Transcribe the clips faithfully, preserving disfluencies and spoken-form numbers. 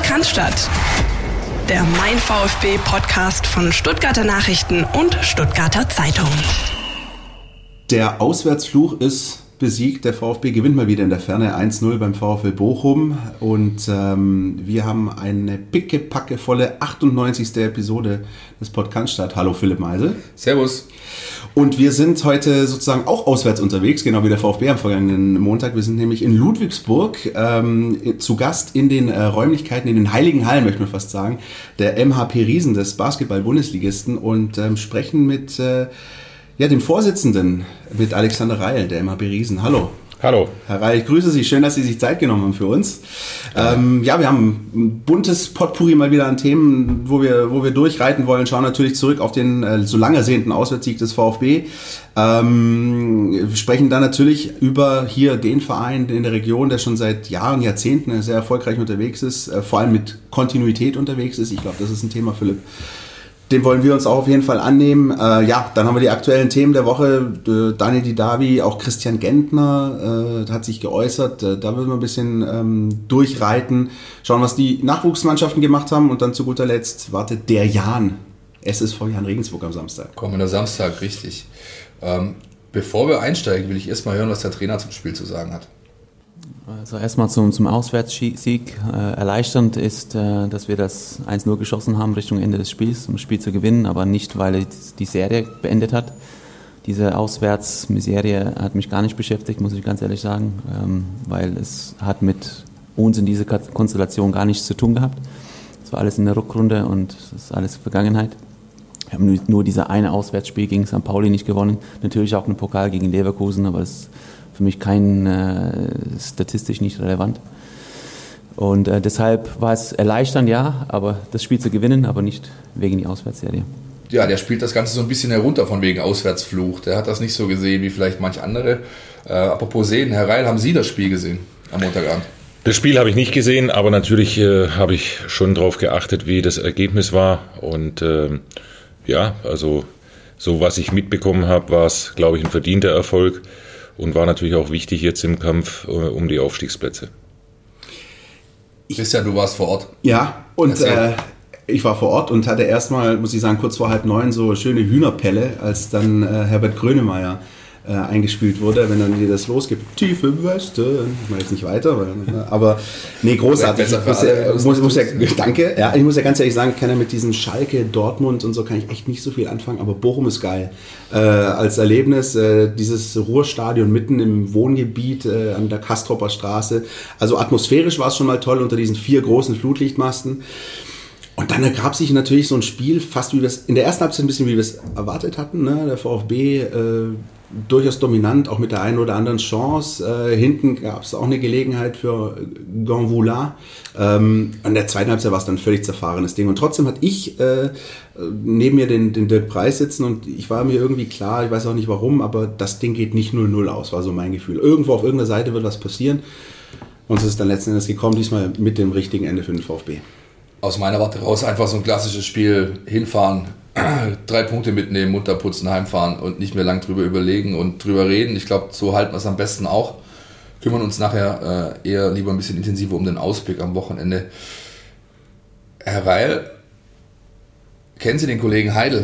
Cannstatt, der Mein VfB-Podcast von Stuttgarter Nachrichten und Stuttgarter Zeitung. Der Auswärtsfluch ist besiegt. Der VfB gewinnt mal wieder in der Ferne eins null beim VfL Bochum. Und ähm, wir haben eine pickepackevolle achtundneunzigste Episode des Podcast. Hallo Philipp Meisel. Servus. Und wir sind heute sozusagen auch auswärts unterwegs, genau wie der VfB am vergangenen Montag. Wir sind nämlich in Ludwigsburg ähm, zu Gast in den äh, Räumlichkeiten, in den Heiligen Hallen, möchte man fast sagen, der M H P Riesen, des Basketball-Bundesligisten, und ähm, sprechen mit äh, ja, dem Vorsitzenden, mit Alexander Reil, der M H P Riesen. Hallo. Hallo. Herr Reil, ich grüße Sie. Schön, dass Sie sich Zeit genommen haben für uns. Ähm, ja, wir haben ein buntes Potpourri mal wieder an Themen, wo wir, wo wir durchreiten wollen. Schauen natürlich zurück auf den äh, so lang ersehnten Auswärtssieg des VfB. Ähm, wir sprechen dann natürlich über hier den Verein in der Region, der schon seit Jahren, Jahrzehnten sehr erfolgreich unterwegs ist, äh, vor allem mit Kontinuität unterwegs ist. Ich glaube, das ist ein Thema, Philipp. Den wollen wir uns auch auf jeden Fall annehmen. Äh, ja, dann haben wir die aktuellen Themen der Woche. Äh, Daniel Didavi, auch Christian Gentner äh, hat sich geäußert. Äh, da würden wir ein bisschen ähm, durchreiten. Schauen, was die Nachwuchsmannschaften gemacht haben. Und dann zu guter Letzt wartet der Jan. S S V Jan Regensburg am Samstag. Kommender Samstag, richtig. Ähm, bevor wir einsteigen, will ich erstmal hören, was der Trainer zum Spiel zu sagen hat. Also erstmal zum, zum Auswärtssieg. Äh, erleichternd ist, äh, dass wir das eins null geschossen haben Richtung Ende des Spiels, um das Spiel zu gewinnen, aber nicht, weil es die Serie beendet hat. Diese Auswärtsmiserie hat mich gar nicht beschäftigt, muss ich ganz ehrlich sagen, ähm, weil es hat mit uns in dieser Konstellation gar nichts zu tun gehabt. Es war alles in der Rückrunde und das ist alles Vergangenheit. Wir haben nur, nur dieses eine Auswärtsspiel gegen Sankt Pauli nicht gewonnen, natürlich auch einen Pokal gegen Leverkusen, aber das für mich kein äh, statistisch nicht relevant. Und äh, deshalb war es erleichternd, ja, aber das Spiel zu gewinnen, aber nicht wegen die Auswärtsserie. Ja, der spielt das Ganze so ein bisschen herunter von wegen Auswärtsfluch. Der hat das nicht so gesehen wie vielleicht manch andere. Äh, apropos sehen, Herr Reil, haben Sie das Spiel gesehen am Montagabend? Das Spiel habe ich nicht gesehen, aber natürlich äh, habe ich schon darauf geachtet, wie das Ergebnis war. Und äh, ja, also so was ich mitbekommen habe, war es, glaube ich, ein verdienter Erfolg. Und war natürlich auch wichtig jetzt im Kampf äh, um die Aufstiegsplätze. Christian, du warst vor Ort. Ja, und äh, ich war vor Ort und hatte erstmal, muss ich sagen, kurz vor halb neun so schöne Hühnerpelle, als dann äh, Herbert Grönemeyer äh, eingespielt wurde, wenn dann hier das losgeht. Tiefe Weste. Ich mache jetzt nicht weiter, weil, aber nee, großartig. Ich muss, ja, muss, muss ja, danke. Ja, ich muss ja ganz ehrlich sagen, ich kann ja mit diesen Schalke, Dortmund und so kann ich echt nicht so viel anfangen, aber Bochum ist geil. Äh, als Erlebnis, äh, dieses Ruhrstadion mitten im Wohngebiet äh, an der Kastropper Straße. Also atmosphärisch war es schon mal toll unter diesen vier großen Flutlichtmasten. Und dann ergab sich natürlich so ein Spiel, fast wie wir es, in der ersten Halbzeit ein bisschen wie wir es erwartet hatten. Ne? Der VfB äh, durchaus dominant, auch mit der einen oder anderen Chance. Äh, hinten gab es auch eine Gelegenheit für Gonvoula. Ähm, in der zweiten Halbzeit war es dann ein völlig zerfahrenes Ding. Und trotzdem hatte ich äh, neben mir den, den Dirk Preis sitzen und ich war mir irgendwie klar, ich weiß auch nicht warum, aber das Ding geht nicht null null aus, war so mein Gefühl. Irgendwo auf irgendeiner Seite wird was passieren. Und es ist dann letzten Endes gekommen, diesmal mit dem richtigen Ende für den VfB. Aus meiner Warte raus einfach so ein klassisches Spiel, hinfahren, drei Punkte mitnehmen, munter putzen, heimfahren und nicht mehr lang drüber überlegen und drüber reden. Ich glaube, so halten wir es am besten auch. Kümmern uns nachher äh, eher lieber ein bisschen intensiver um den Ausblick am Wochenende. Herr Reil, kennen Sie den Kollegen Heidel?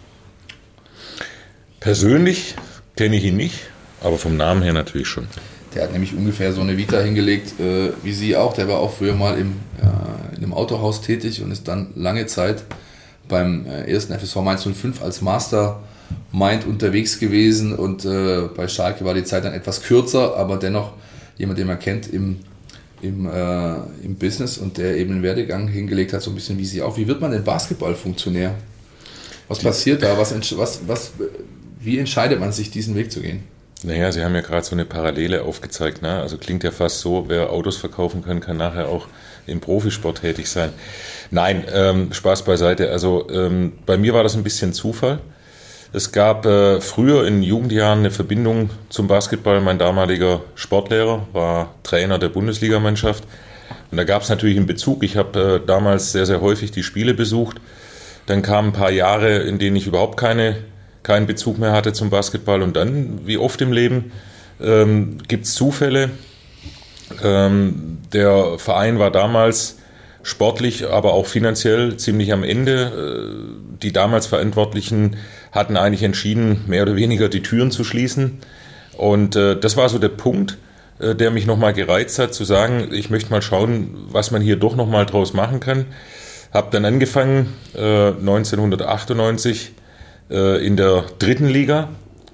Persönlich kenne ich ihn nicht, aber vom Namen her natürlich schon. Der hat nämlich ungefähr so eine Vita hingelegt, äh, wie Sie auch. Der war auch früher mal im, äh, in einem Autohaus tätig und ist dann lange Zeit beim äh, ersten F S V Mainz null fünf als Mastermind unterwegs gewesen. Und äh, bei Schalke war die Zeit dann etwas kürzer, aber dennoch jemand, den man kennt im, im, äh, im Business und der eben einen Werdegang hingelegt hat, so ein bisschen wie Sie auch. Wie wird man denn Basketballfunktionär? Was passiert da? Was, was, was, wie entscheidet man sich, diesen Weg zu gehen? Naja, Sie haben ja gerade so eine Parallele aufgezeigt. Ne? Also klingt ja fast so, wer Autos verkaufen kann, kann nachher auch im Profisport tätig sein. Nein, ähm, Spaß beiseite. Also ähm, bei mir war das ein bisschen Zufall. Es gab äh, früher in Jugendjahren eine Verbindung zum Basketball. Mein damaliger Sportlehrer war Trainer der Bundesligamannschaft. Und da gab es natürlich einen Bezug. Ich habe äh, damals sehr, sehr häufig die Spiele besucht. Dann kamen ein paar Jahre, in denen ich überhaupt keine keinen Bezug mehr hatte zum Basketball. Und dann, wie oft im Leben, ähm, gibt es Zufälle. Ähm, der Verein war damals sportlich, aber auch finanziell ziemlich am Ende. Die damals Verantwortlichen hatten eigentlich entschieden, mehr oder weniger die Türen zu schließen. Und äh, das war so der Punkt, äh, der mich nochmal gereizt hat, zu sagen, ich möchte mal schauen, was man hier doch nochmal draus machen kann. Habe dann angefangen, äh, neunzehnhundertachtundneunzig äh, in der dritten Liga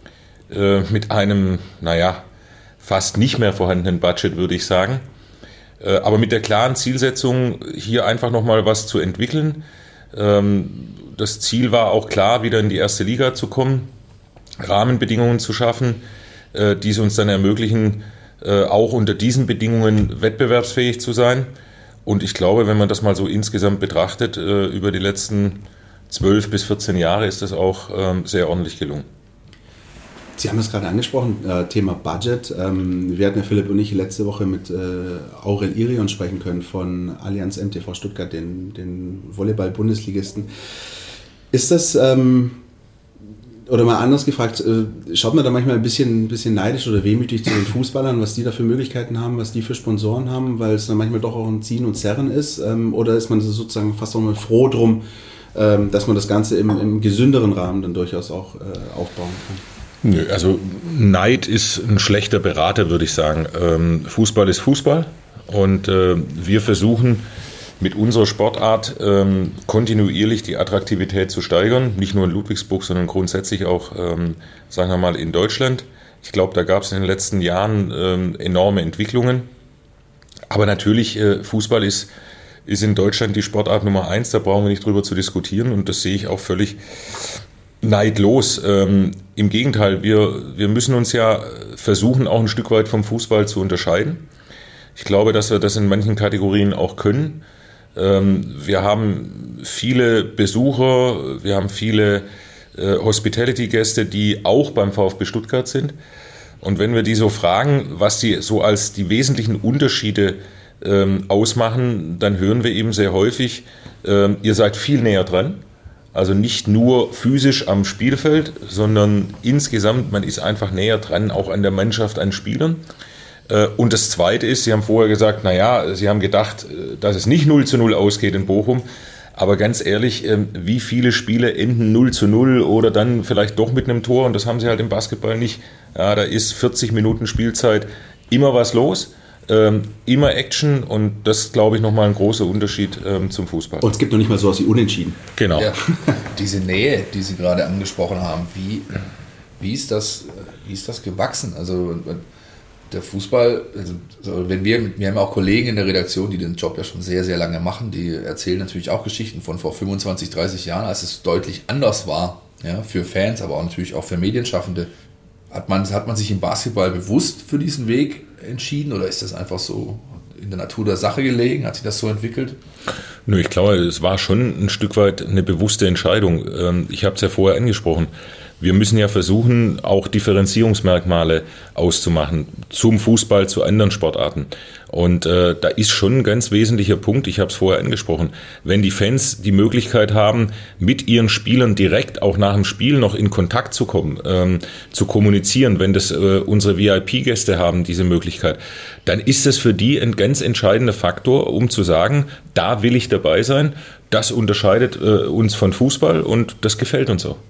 äh, mit einem, naja, fast nicht mehr vorhandenen Budget, würde ich sagen. Äh, aber mit der klaren Zielsetzung, hier einfach nochmal was zu entwickeln. Ähm, das Ziel war auch klar, wieder in die erste Liga zu kommen, Rahmenbedingungen zu schaffen, die es uns dann ermöglichen, auch unter diesen Bedingungen wettbewerbsfähig zu sein. Und ich glaube, wenn man das mal so insgesamt betrachtet, über die letzten zwölf bis vierzehn Jahre ist das auch sehr ordentlich gelungen. Sie haben es gerade angesprochen, Thema Budget. Wir hatten ja Philipp und ich letzte Woche mit Aurel Irion sprechen können von Allianz M T V Stuttgart, den, den Volleyball-Bundesligisten. Ist das... Ähm Oder mal anders gefragt, schaut man da manchmal ein bisschen, ein bisschen neidisch oder wehmütig zu den Fußballern, was die da für Möglichkeiten haben, was die für Sponsoren haben, weil es dann manchmal doch auch ein Ziehen und Zerren ist? Oder ist man sozusagen fast auch mal froh drum, dass man das Ganze im, im gesünderen Rahmen dann durchaus auch aufbauen kann? Nö, also Neid ist ein schlechter Berater, würde ich sagen. Fußball ist Fußball und wir versuchen, mit unserer Sportart ähm, kontinuierlich die Attraktivität zu steigern, nicht nur in Ludwigsburg, sondern grundsätzlich auch, ähm, sagen wir mal, in Deutschland. Ich glaube, da gab es in den letzten Jahren ähm, enorme Entwicklungen. Aber natürlich, äh, Fußball ist, ist in Deutschland die Sportart Nummer eins, da brauchen wir nicht drüber zu diskutieren und das sehe ich auch völlig neidlos. Ähm, im Gegenteil, wir, wir müssen uns ja versuchen, auch ein Stück weit vom Fußball zu unterscheiden. Ich glaube, dass wir das in manchen Kategorien auch können. Wir haben viele Besucher, wir haben viele äh, Hospitality-Gäste, die auch beim VfB Stuttgart sind. Und wenn wir die so fragen, was sie so als die wesentlichen Unterschiede ähm, ausmachen, dann hören wir eben sehr häufig, ähm, ihr seid viel näher dran. Also nicht nur physisch am Spielfeld, sondern insgesamt, man ist einfach näher dran, auch an der Mannschaft, an Spielern. Und das Zweite ist, Sie haben vorher gesagt, naja, Sie haben gedacht, dass es nicht null zu null ausgeht in Bochum. Aber ganz ehrlich, wie viele Spiele enden null zu null oder dann vielleicht doch mit einem Tor? Und das haben Sie halt im Basketball nicht. Ja, da ist vierzig Minuten Spielzeit immer was los, immer Action. Und das ist, glaube ich, nochmal ein großer Unterschied zum Fußball. Und es gibt noch nicht mal sowas wie Unentschieden. Genau. Ja, diese Nähe, die Sie gerade angesprochen haben, wie, wie, ist das, wie ist das gewachsen? Also der Fußball, also wenn wir, wir haben auch Kollegen in der Redaktion, die den Job ja schon sehr, sehr lange machen, die erzählen natürlich auch Geschichten von vor fünfundzwanzig, dreißig Jahren, als es deutlich anders war, ja, für Fans, aber auch natürlich auch für Medienschaffende. Hat man, hat man sich im Basketball bewusst für diesen Weg entschieden oder ist das einfach so in der Natur der Sache gelegen? Hat sich das so entwickelt? Nö, ich glaube, es war schon ein Stück weit eine bewusste Entscheidung. Ich habe es ja vorher angesprochen. Wir müssen ja versuchen, auch Differenzierungsmerkmale auszumachen zum Fußball, zu anderen Sportarten. Und äh, da ist schon ein ganz wesentlicher Punkt, ich habe es vorher angesprochen, wenn die Fans die Möglichkeit haben, mit ihren Spielern direkt auch nach dem Spiel noch in Kontakt zu kommen, ähm, zu kommunizieren, wenn das äh, unsere V I P-Gäste haben, diese Möglichkeit, dann ist das für die ein ganz entscheidender Faktor, um zu sagen, da will ich dabei sein, das unterscheidet äh, uns von Fußball und das gefällt uns auch.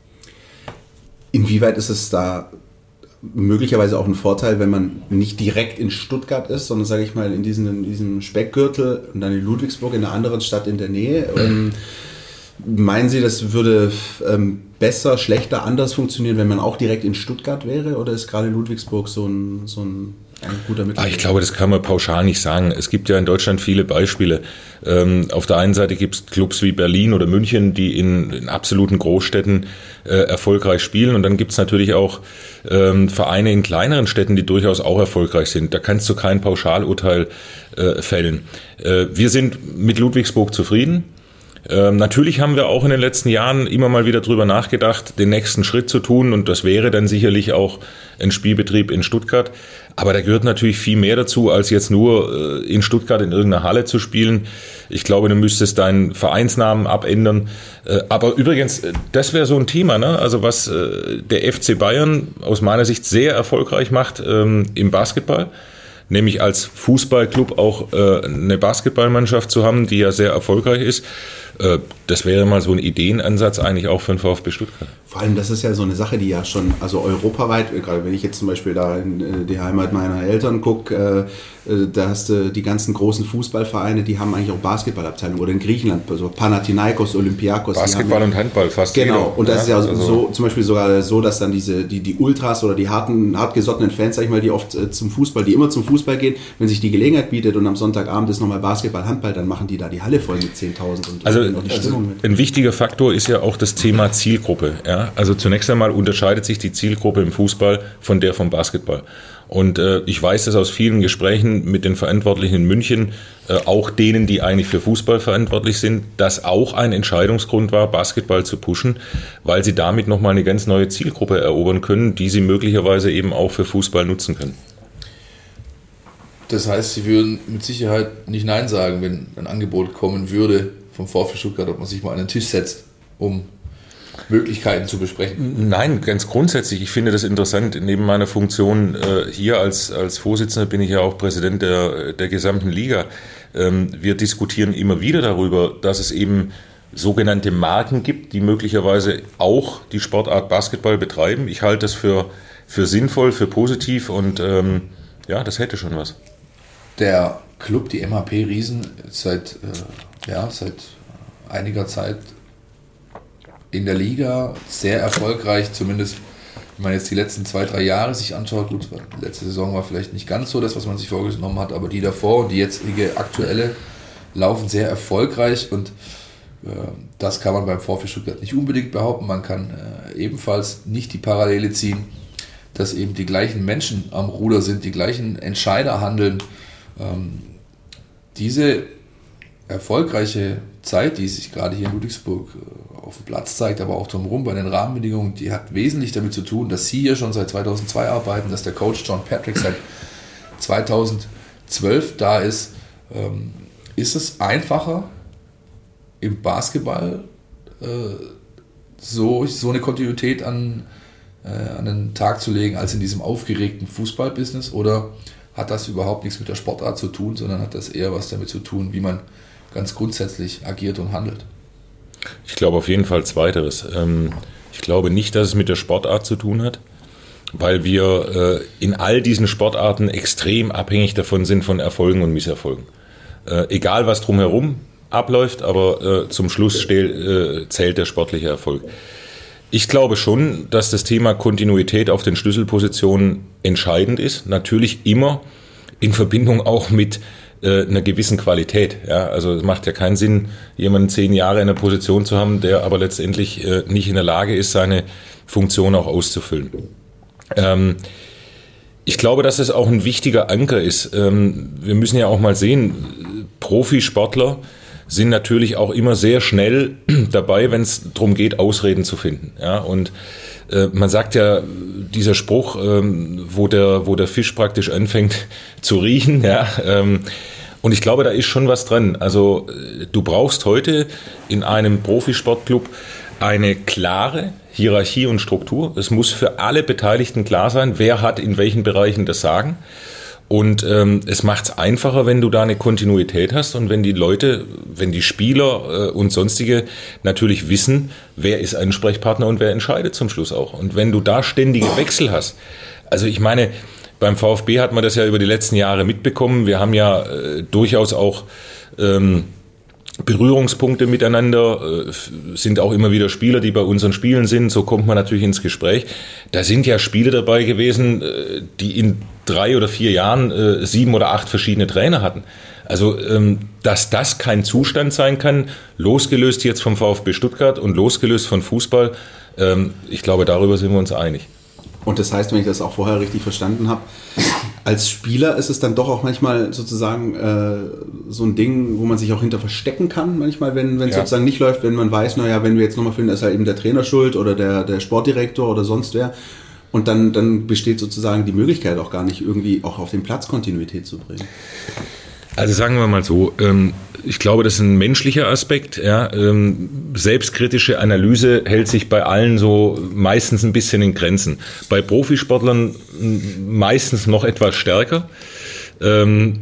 Inwieweit ist es da möglicherweise auch ein Vorteil, wenn man nicht direkt in Stuttgart ist, sondern, sage ich mal, in diesem, in diesem Speckgürtel und dann in Ludwigsburg, in einer anderen Stadt in der Nähe? Ähm, meinen Sie, das würde ähm, besser, schlechter, anders funktionieren, wenn man auch direkt in Stuttgart wäre? Oder ist gerade Ludwigsburg so ein, so ein, ein guter Mittel? Ich glaube, das kann man pauschal nicht sagen. Es gibt ja in Deutschland viele Beispiele. Ähm, auf der einen Seite gibt es Clubs wie Berlin oder München, die in, in absoluten Großstädten äh, erfolgreich spielen. Und dann gibt es natürlich auch ähm, Vereine in kleineren Städten, die durchaus auch erfolgreich sind. Da kannst du kein Pauschalurteil äh, fällen. Äh, wir sind mit Ludwigsburg zufrieden. Ähm, natürlich haben wir auch in den letzten Jahren immer mal wieder drüber nachgedacht, den nächsten Schritt zu tun, und das wäre dann sicherlich auch ein Spielbetrieb in Stuttgart. Aber da gehört natürlich viel mehr dazu, als jetzt nur äh, in Stuttgart in irgendeiner Halle zu spielen. Ich glaube, du müsstest deinen Vereinsnamen abändern. Äh, aber übrigens, das wäre so ein Thema, ne? Also was äh, der F C Bayern aus meiner Sicht sehr erfolgreich macht ähm, im Basketball. nämlich als Fußballclub auch äh, eine Basketballmannschaft zu haben, die ja sehr erfolgreich ist. Äh, das wäre mal so ein Ideenansatz eigentlich auch für den VfB Stuttgart. Vor allem, das ist ja so eine Sache, die ja schon, also europaweit, gerade wenn ich jetzt zum Beispiel da in die Heimat meiner Eltern gucke, äh, da hast du die ganzen großen Fußballvereine, die haben eigentlich auch Basketballabteilungen. Oder in Griechenland, so Panathinaikos, Olympiakos. Basketball haben, und Handball fast. Genau, jeder, und das ja? ist ja also so, zum Beispiel sogar so, dass dann diese, die, die Ultras oder die harten, hartgesottenen Fans, sag ich mal, die oft äh, zum Fußball, die immer zum Fußball gehen, wenn sich die Gelegenheit bietet und am Sonntagabend ist nochmal Basketball, Handball, dann machen die da die Halle voll mit zehntausend und also, auch die Stimmung mit. Ein wichtiger Faktor ist ja auch das Thema Zielgruppe. Ja? Also zunächst einmal unterscheidet sich die Zielgruppe im Fußball von der vom Basketball. Und äh, ich weiß das aus vielen Gesprächen mit den Verantwortlichen in München, äh, auch denen, die eigentlich für Fußball verantwortlich sind, dass auch ein Entscheidungsgrund war, Basketball zu pushen, weil sie damit nochmal eine ganz neue Zielgruppe erobern können, die sie möglicherweise eben auch für Fußball nutzen können. Das heißt, Sie würden mit Sicherheit nicht Nein sagen, wenn ein Angebot kommen würde vom VfB Stuttgart, ob man sich mal an den Tisch setzt, um Möglichkeiten zu besprechen? Nein, ganz grundsätzlich. Ich finde das interessant. Neben meiner Funktion äh, hier als, als Vorsitzender bin ich ja auch Präsident der, der gesamten Liga. Ähm, wir diskutieren immer wieder darüber, dass es eben sogenannte Marken gibt, die möglicherweise auch die Sportart Basketball betreiben. Ich halte das für, für sinnvoll, für positiv und ähm, ja, das hätte schon was. Der Club, die M H P Riesen, seit, äh, ja, seit einiger Zeit in der Liga, sehr erfolgreich, zumindest wenn man jetzt die letzten zwei, drei Jahre sich anschaut. Gut, die letzte Saison war vielleicht nicht ganz so das, was man sich vorgenommen hat, aber die davor und die jetzige aktuelle laufen sehr erfolgreich und äh, das kann man beim VfB Stuttgart nicht unbedingt behaupten. Man kann äh, ebenfalls nicht die Parallele ziehen, dass eben die gleichen Menschen am Ruder sind, die gleichen Entscheider handeln. Ähm, diese erfolgreiche Zeit, die sich gerade hier in Ludwigsburg auf dem Platz zeigt, aber auch drumherum bei den Rahmenbedingungen, die hat wesentlich damit zu tun, dass Sie hier schon seit zweitausendzwei arbeiten, dass der Coach John Patrick seit zweitausendzwölf da ist. Ähm, ist es einfacher im Basketball äh, so, so eine Kontinuität an, äh, an den Tag zu legen, als in diesem aufgeregten Fußballbusiness? Oder hat das überhaupt nichts mit der Sportart zu tun, sondern hat das eher was damit zu tun, wie man ganz grundsätzlich agiert und handelt? Ich glaube auf jeden Fall Zweiteres. Ich glaube nicht, dass es mit der Sportart zu tun hat, weil wir in all diesen Sportarten extrem abhängig davon sind von Erfolgen und Misserfolgen. Egal was drumherum abläuft, aber zum Schluss zählt der sportliche Erfolg. Ich glaube schon, dass das Thema Kontinuität auf den Schlüsselpositionen entscheidend ist. Natürlich immer in Verbindung auch mit äh, einer gewissen Qualität. Ja, also es macht ja keinen Sinn, jemanden zehn Jahre in einer Position zu haben, der aber letztendlich äh, nicht in der Lage ist, seine Funktion auch auszufüllen. Ähm, ich glaube, dass es auch ein wichtiger Anker ist. Ähm, wir müssen ja auch mal sehen, Profisportler sind natürlich auch immer sehr schnell dabei, wenn es darum geht, Ausreden zu finden. Ja, und äh, man sagt ja, dieser Spruch, ähm, wo der, wo der Fisch praktisch anfängt zu riechen, ja, ähm, und ich glaube, da ist schon was dran. Also du brauchst heute in einem Profisportclub eine klare Hierarchie und Struktur. Es muss für alle Beteiligten klar sein, wer hat in welchen Bereichen das Sagen. Und ähm, es macht es einfacher, wenn du da eine Kontinuität hast und wenn die Leute, wenn die Spieler äh, und sonstige natürlich wissen, wer ist Ansprechpartner und wer entscheidet zum Schluss auch. Und wenn du da ständige Wechsel hast, also ich meine, beim VfB hat man das ja über die letzten Jahre mitbekommen. Wir haben ja äh, durchaus auch ähm, Berührungspunkte miteinander, äh, sind auch immer wieder Spieler, die bei unseren Spielen sind. So kommt man natürlich ins Gespräch. Da sind ja Spiele dabei gewesen, äh, die in drei oder vier Jahren äh, sieben oder acht verschiedene Trainer hatten. Also, ähm, dass das kein Zustand sein kann, losgelöst jetzt vom VfB Stuttgart und losgelöst von Fußball, ähm, ich glaube, darüber sind wir uns einig. Und das heißt, wenn ich das auch vorher richtig verstanden habe, als Spieler ist es dann doch auch manchmal sozusagen äh, so ein Ding, wo man sich auch hinter verstecken kann, manchmal, wenn es ja. sozusagen nicht läuft, wenn man weiß, naja, wenn wir jetzt nochmal finden, ist halt eben der Trainer schuld oder der, der Sportdirektor oder sonst wer. Und dann, dann besteht sozusagen die Möglichkeit auch gar nicht, irgendwie auch auf den Platz Kontinuität zu bringen. Also sagen wir mal so, ähm, ich glaube, das ist ein menschlicher Aspekt. Ja, ähm, selbstkritische Analyse hält sich bei allen so meistens ein bisschen in Grenzen. Bei Profisportlern meistens noch etwas stärker. Ähm,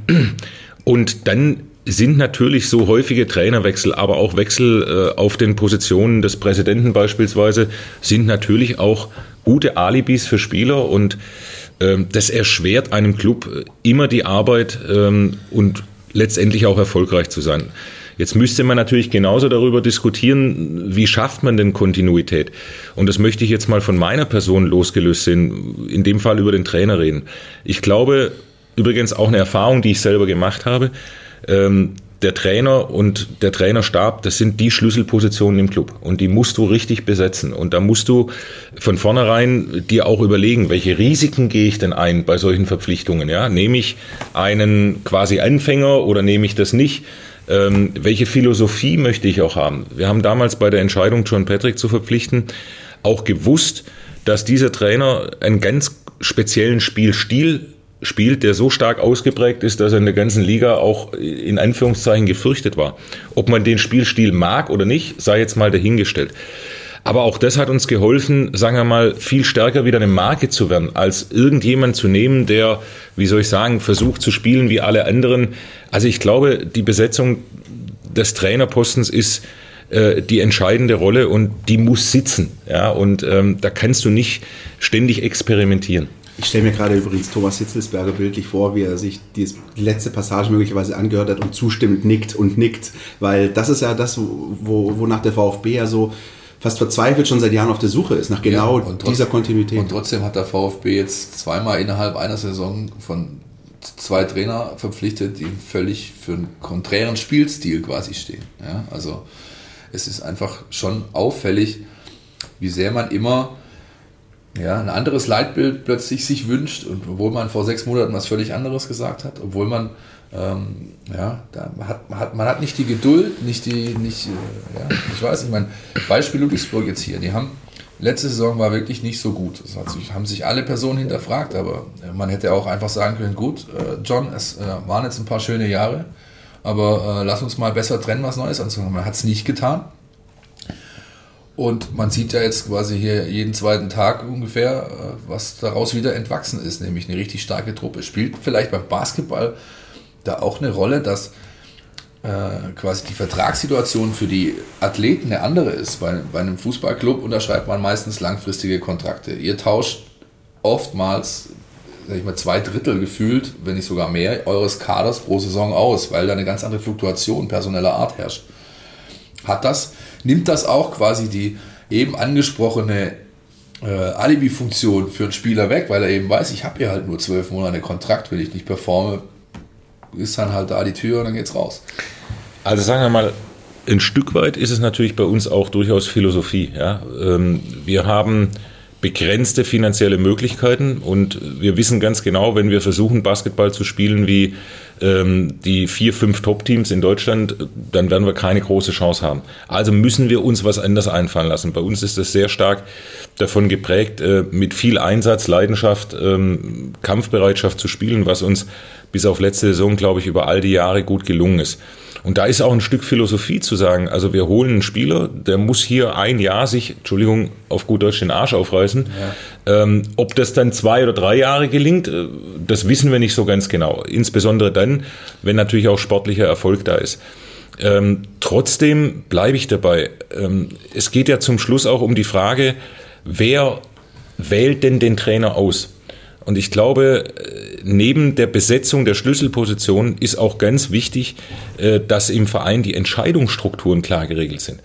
und dann sind natürlich so häufige Trainerwechsel, aber auch Wechsel äh, auf den Positionen des Präsidenten beispielsweise, sind natürlich auch gute Alibis für Spieler und ähm, das erschwert einem Club immer die Arbeit ähm, und letztendlich auch erfolgreich zu sein. Jetzt müsste man natürlich genauso darüber diskutieren, wie schafft man denn Kontinuität? Und das möchte ich jetzt mal von meiner Person losgelöst sehen, in dem Fall über den Trainer reden. Ich glaube, übrigens auch eine Erfahrung, die ich selber gemacht habe, ähm, der Trainer und der Trainerstab, das sind die Schlüsselpositionen im Club und die musst du richtig besetzen und da musst du von vornherein dir auch überlegen, welche Risiken gehe ich denn ein bei solchen Verpflichtungen? Ja? Nehme ich einen quasi Anfänger oder nehme ich das nicht? Ähm, welche Philosophie möchte ich auch haben? Wir haben damals bei der Entscheidung, John Patrick zu verpflichten, auch gewusst, dass dieser Trainer einen ganz speziellen Spielstil spielt, der so stark ausgeprägt ist, dass er in der ganzen Liga auch in Anführungszeichen gefürchtet war. Ob man den Spielstil mag oder nicht, sei jetzt mal dahingestellt. Aber auch das hat uns geholfen, sagen wir mal, viel stärker wieder eine Marke zu werden, als irgendjemand zu nehmen, der, wie soll ich sagen, versucht zu spielen wie alle anderen. Also ich glaube, die Besetzung des Trainerpostens ist äh, die entscheidende Rolle und die muss sitzen. Ja? Und ähm, da kannst du nicht ständig experimentieren. Ich stelle mir gerade übrigens Thomas Hitzelsberger bildlich vor, wie er sich die letzte Passage möglicherweise angehört hat und zustimmend nickt und nickt, weil das ist ja das, wo, wonach der VfB ja so fast verzweifelt schon seit Jahren auf der Suche ist, nach genau ja, trotzdem, dieser Kontinuität. Und trotzdem hat der VfB jetzt zweimal innerhalb einer Saison von zwei Trainer verpflichtet, die völlig für einen konträren Spielstil quasi stehen. Ja, also es ist einfach schon auffällig, wie sehr man immer ja, ein anderes Leitbild plötzlich sich wünscht, und obwohl man vor sechs Monaten was völlig anderes gesagt hat, obwohl man ähm, ja, da hat, man hat man hat nicht die Geduld, nicht die, nicht, äh, ja, ich weiß nicht, mein Beispiel Ludwigsburg jetzt hier, die haben, letzte Saison war wirklich nicht so gut, das hat sich, haben sich alle Personen hinterfragt, aber äh, man hätte auch einfach sagen können, gut, äh, John, es äh, waren jetzt ein paar schöne Jahre, aber äh, lass uns mal besser trennen, was Neues anzufangen. Man hat es nicht getan. Und man sieht ja jetzt quasi hier jeden zweiten Tag ungefähr, was daraus wieder entwachsen ist, nämlich eine richtig starke Truppe. Spielt vielleicht beim Basketball da auch eine Rolle, dass äh, quasi die Vertragssituation für die Athleten eine andere ist. Bei, bei einem Fußballclub unterschreibt man meistens langfristige Kontrakte. Ihr tauscht oftmals, sag ich mal, zwei Drittel gefühlt, wenn nicht sogar mehr, eures Kaders pro Saison aus, weil da eine ganz andere Fluktuation personeller Art herrscht. Hat das, nimmt das auch quasi die eben angesprochene äh, Alibi-Funktion für einen Spieler weg, weil er eben weiß, ich habe hier halt nur zwölf Monate Kontrakt, wenn ich nicht performe, ist dann halt da die Tür und dann geht's raus. Also sagen wir mal, ein Stück weit ist es natürlich bei uns auch durchaus Philosophie. Ja? Ähm, wir haben begrenzte finanzielle Möglichkeiten und wir wissen ganz genau, wenn wir versuchen, Basketball zu spielen wie ähm, die vier, fünf Top-Teams in Deutschland, dann werden wir keine große Chance haben. Also müssen wir uns was anderes einfallen lassen. Bei uns ist das sehr stark davon geprägt, äh, mit viel Einsatz, Leidenschaft, ähm, Kampfbereitschaft zu spielen, was uns bis auf letzte Saison, glaube ich, über all die Jahre gut gelungen ist. Und da ist auch ein Stück Philosophie zu sagen, also wir holen einen Spieler, der muss hier ein Jahr sich, Entschuldigung, auf gut Deutsch den Arsch aufreißen. Ja. Ähm, ob das dann zwei oder drei Jahre gelingt, das wissen wir nicht so ganz genau. Insbesondere dann, wenn natürlich auch sportlicher Erfolg da ist. Ähm, trotzdem bleibe ich dabei. Ähm, es geht ja zum Schluss auch um die Frage, wer wählt denn den Trainer aus? Und ich glaube, neben der Besetzung der Schlüsselposition ist auch ganz wichtig, dass im Verein die Entscheidungsstrukturen klar geregelt sind.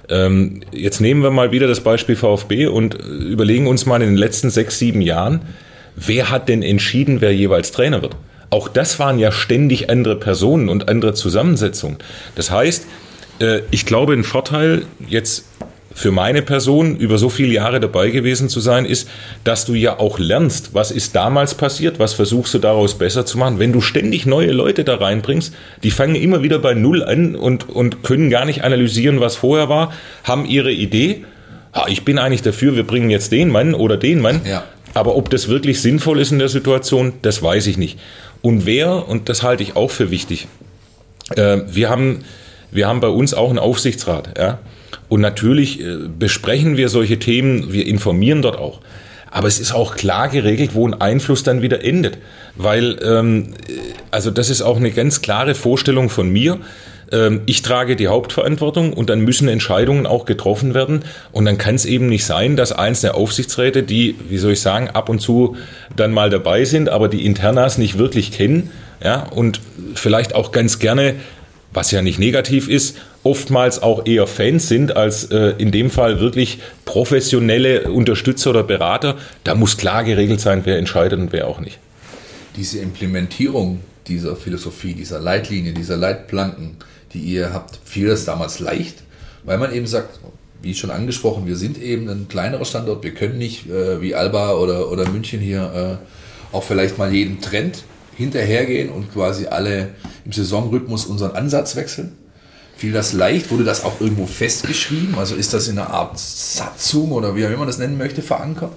Jetzt nehmen wir mal wieder das Beispiel VfB und überlegen uns mal in den letzten sechs, sieben Jahren, wer hat denn entschieden, wer jeweils Trainer wird? Auch das waren ja ständig andere Personen und andere Zusammensetzungen. Das heißt, ich glaube, ein Vorteil jetzt für meine Person, über so viele Jahre dabei gewesen zu sein, ist, dass du ja auch lernst, was ist damals passiert, was versuchst du daraus besser zu machen. Wenn du ständig neue Leute da reinbringst, die fangen immer wieder bei Null an und, und können gar nicht analysieren, was vorher war, haben ihre Idee, ah, ich bin eigentlich dafür, wir bringen jetzt den Mann oder den Mann, ja. Aber ob das wirklich sinnvoll ist in der Situation, das weiß ich nicht. Und wer, und das halte ich auch für wichtig, äh, wir haben, wir haben bei uns auch einen Aufsichtsrat, ja. Und natürlich besprechen wir solche Themen, wir informieren dort auch. Aber es ist auch klar geregelt, wo ein Einfluss dann wieder endet. Weil, ähm, also das ist auch eine ganz klare Vorstellung von mir. Ähm, ich trage die Hauptverantwortung und dann müssen Entscheidungen auch getroffen werden. Und dann kann es eben nicht sein, dass einzelne Aufsichtsräte, die, wie soll ich sagen, ab und zu dann mal dabei sind, aber die Internas nicht wirklich kennen, ja, und vielleicht auch ganz gerne, was ja nicht negativ ist, oftmals auch eher Fans sind als äh, in dem Fall wirklich professionelle Unterstützer oder Berater. Da muss klar geregelt sein, wer entscheidet und wer auch nicht. Diese Implementierung dieser Philosophie, dieser Leitlinie, dieser Leitplanken, die ihr habt, fiel das damals leicht, weil man eben sagt, wie schon angesprochen, wir sind eben ein kleinerer Standort, wir können nicht äh, wie Alba oder, oder München hier äh, auch vielleicht mal jeden Trend hinterhergehen und quasi alle im Saisonrhythmus unseren Ansatz wechseln. Fiel das leicht? Wurde das auch irgendwo festgeschrieben? Also ist das in einer Art Satzung oder wie auch immer man das nennen möchte, verankert?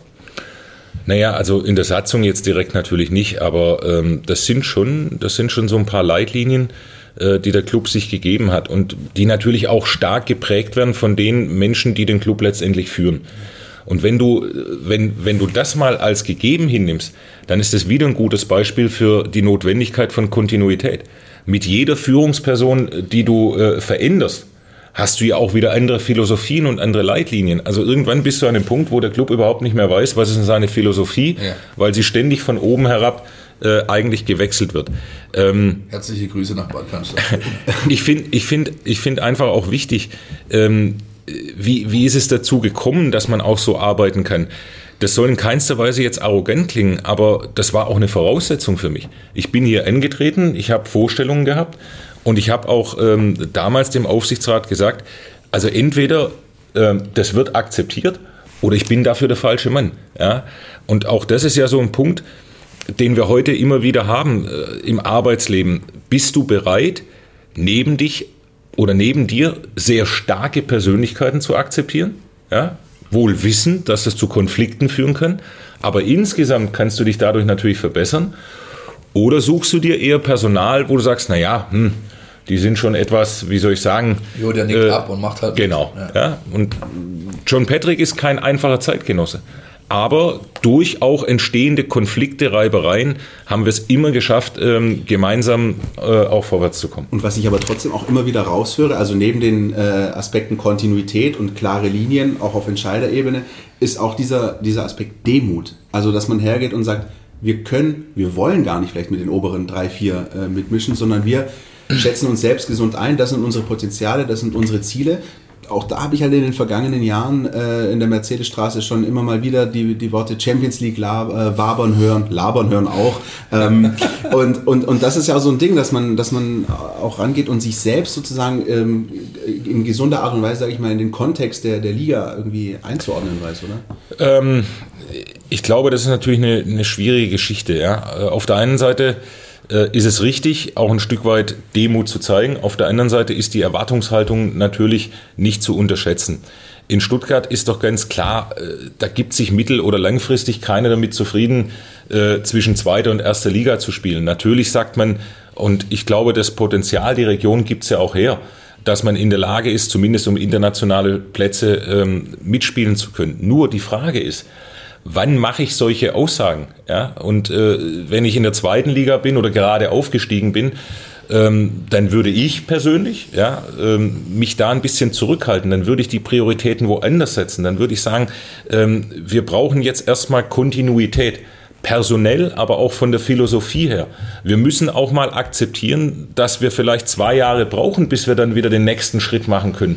Naja, also in der Satzung jetzt direkt natürlich nicht, aber ähm, das sind schon, das sind schon so ein paar Leitlinien, äh, die der Club sich gegeben hat und die natürlich auch stark geprägt werden von den Menschen, die den Club letztendlich führen. Und wenn du, wenn, wenn du das mal als gegeben hinnimmst, dann ist das wieder ein gutes Beispiel für die Notwendigkeit von Kontinuität. Mit jeder Führungsperson, die du äh, veränderst, hast du ja auch wieder andere Philosophien und andere Leitlinien. Also irgendwann bist du an dem Punkt, wo der Club überhaupt nicht mehr weiß, was ist denn seine Philosophie, ja, weil sie ständig von oben herab äh, eigentlich gewechselt wird. Ähm, Herzliche Grüße nach Bad Cannstatt. ich finde ich find, ich find einfach auch wichtig, ähm, wie, wie ist es dazu gekommen, dass man auch so arbeiten kann. Das soll in keinster Weise jetzt arrogant klingen, aber das war auch eine Voraussetzung für mich. Ich bin hier angetreten, ich habe Vorstellungen gehabt und ich habe auch ähm, damals dem Aufsichtsrat gesagt, also entweder ähm, das wird akzeptiert oder ich bin dafür der falsche Mann. Ja? Und auch das ist ja so ein Punkt, den wir heute immer wieder haben äh, im Arbeitsleben. Bist du bereit, neben dich oder neben dir sehr starke Persönlichkeiten zu akzeptieren? Ja? Wohl wissend, dass das zu Konflikten führen kann, aber insgesamt kannst du dich dadurch natürlich verbessern. Oder suchst du dir eher Personal, wo du sagst, naja, hm, die sind schon etwas, wie soll ich sagen... Jo, der nickt äh, ab und macht halt... Genau, ja. Ja. Und John Patrick ist kein einfacher Zeitgenosse. Aber durch auch entstehende Konflikte, Reibereien haben wir es immer geschafft, ähm, gemeinsam äh, auch vorwärts zu kommen. Und was ich aber trotzdem auch immer wieder raushöre, also neben den äh, Aspekten Kontinuität und klare Linien, auch auf Entscheiderebene, ist auch dieser, dieser Aspekt Demut. Also dass man hergeht und sagt, wir können, wir wollen gar nicht vielleicht mit den oberen drei, vier äh, mitmischen, sondern wir schätzen uns selbst gesund ein, das sind unsere Potenziale, das sind unsere Ziele. Auch da habe ich halt in den vergangenen Jahren äh, in der Mercedesstraße schon immer mal wieder die, die Worte Champions League lab, äh, wabern hören, labern hören auch. Ähm, und, und, und das ist ja auch so ein Ding, dass man, dass man auch rangeht und sich selbst sozusagen ähm, in gesunder Art und Weise, sage ich mal, in den Kontext der, der Liga irgendwie einzuordnen weiß, oder? Ähm, ich glaube, das ist natürlich eine, eine schwierige Geschichte. Ja? Auf der einen Seite ist es richtig, auch ein Stück weit Demut zu zeigen. Auf der anderen Seite ist die Erwartungshaltung natürlich nicht zu unterschätzen. In Stuttgart ist doch ganz klar, da gibt sich mittel- oder langfristig keiner damit zufrieden, zwischen zweiter und erster Liga zu spielen. Natürlich sagt man, und ich glaube, das Potenzial, die Region gibt es ja auch her, dass man in der Lage ist, zumindest um internationale Plätze ähm, mitspielen zu können. Nur die Frage ist, wann mache ich solche Aussagen? Ja? Und äh, wenn ich in der zweiten Liga bin oder gerade aufgestiegen bin, ähm, dann würde ich persönlich ja, ähm, mich da ein bisschen zurückhalten. Dann würde ich die Prioritäten woanders setzen. Dann würde ich sagen, ähm, wir brauchen jetzt erstmal Kontinuität. Personell, aber auch von der Philosophie her. Wir müssen auch mal akzeptieren, dass wir vielleicht zwei Jahre brauchen, bis wir dann wieder den nächsten Schritt machen können.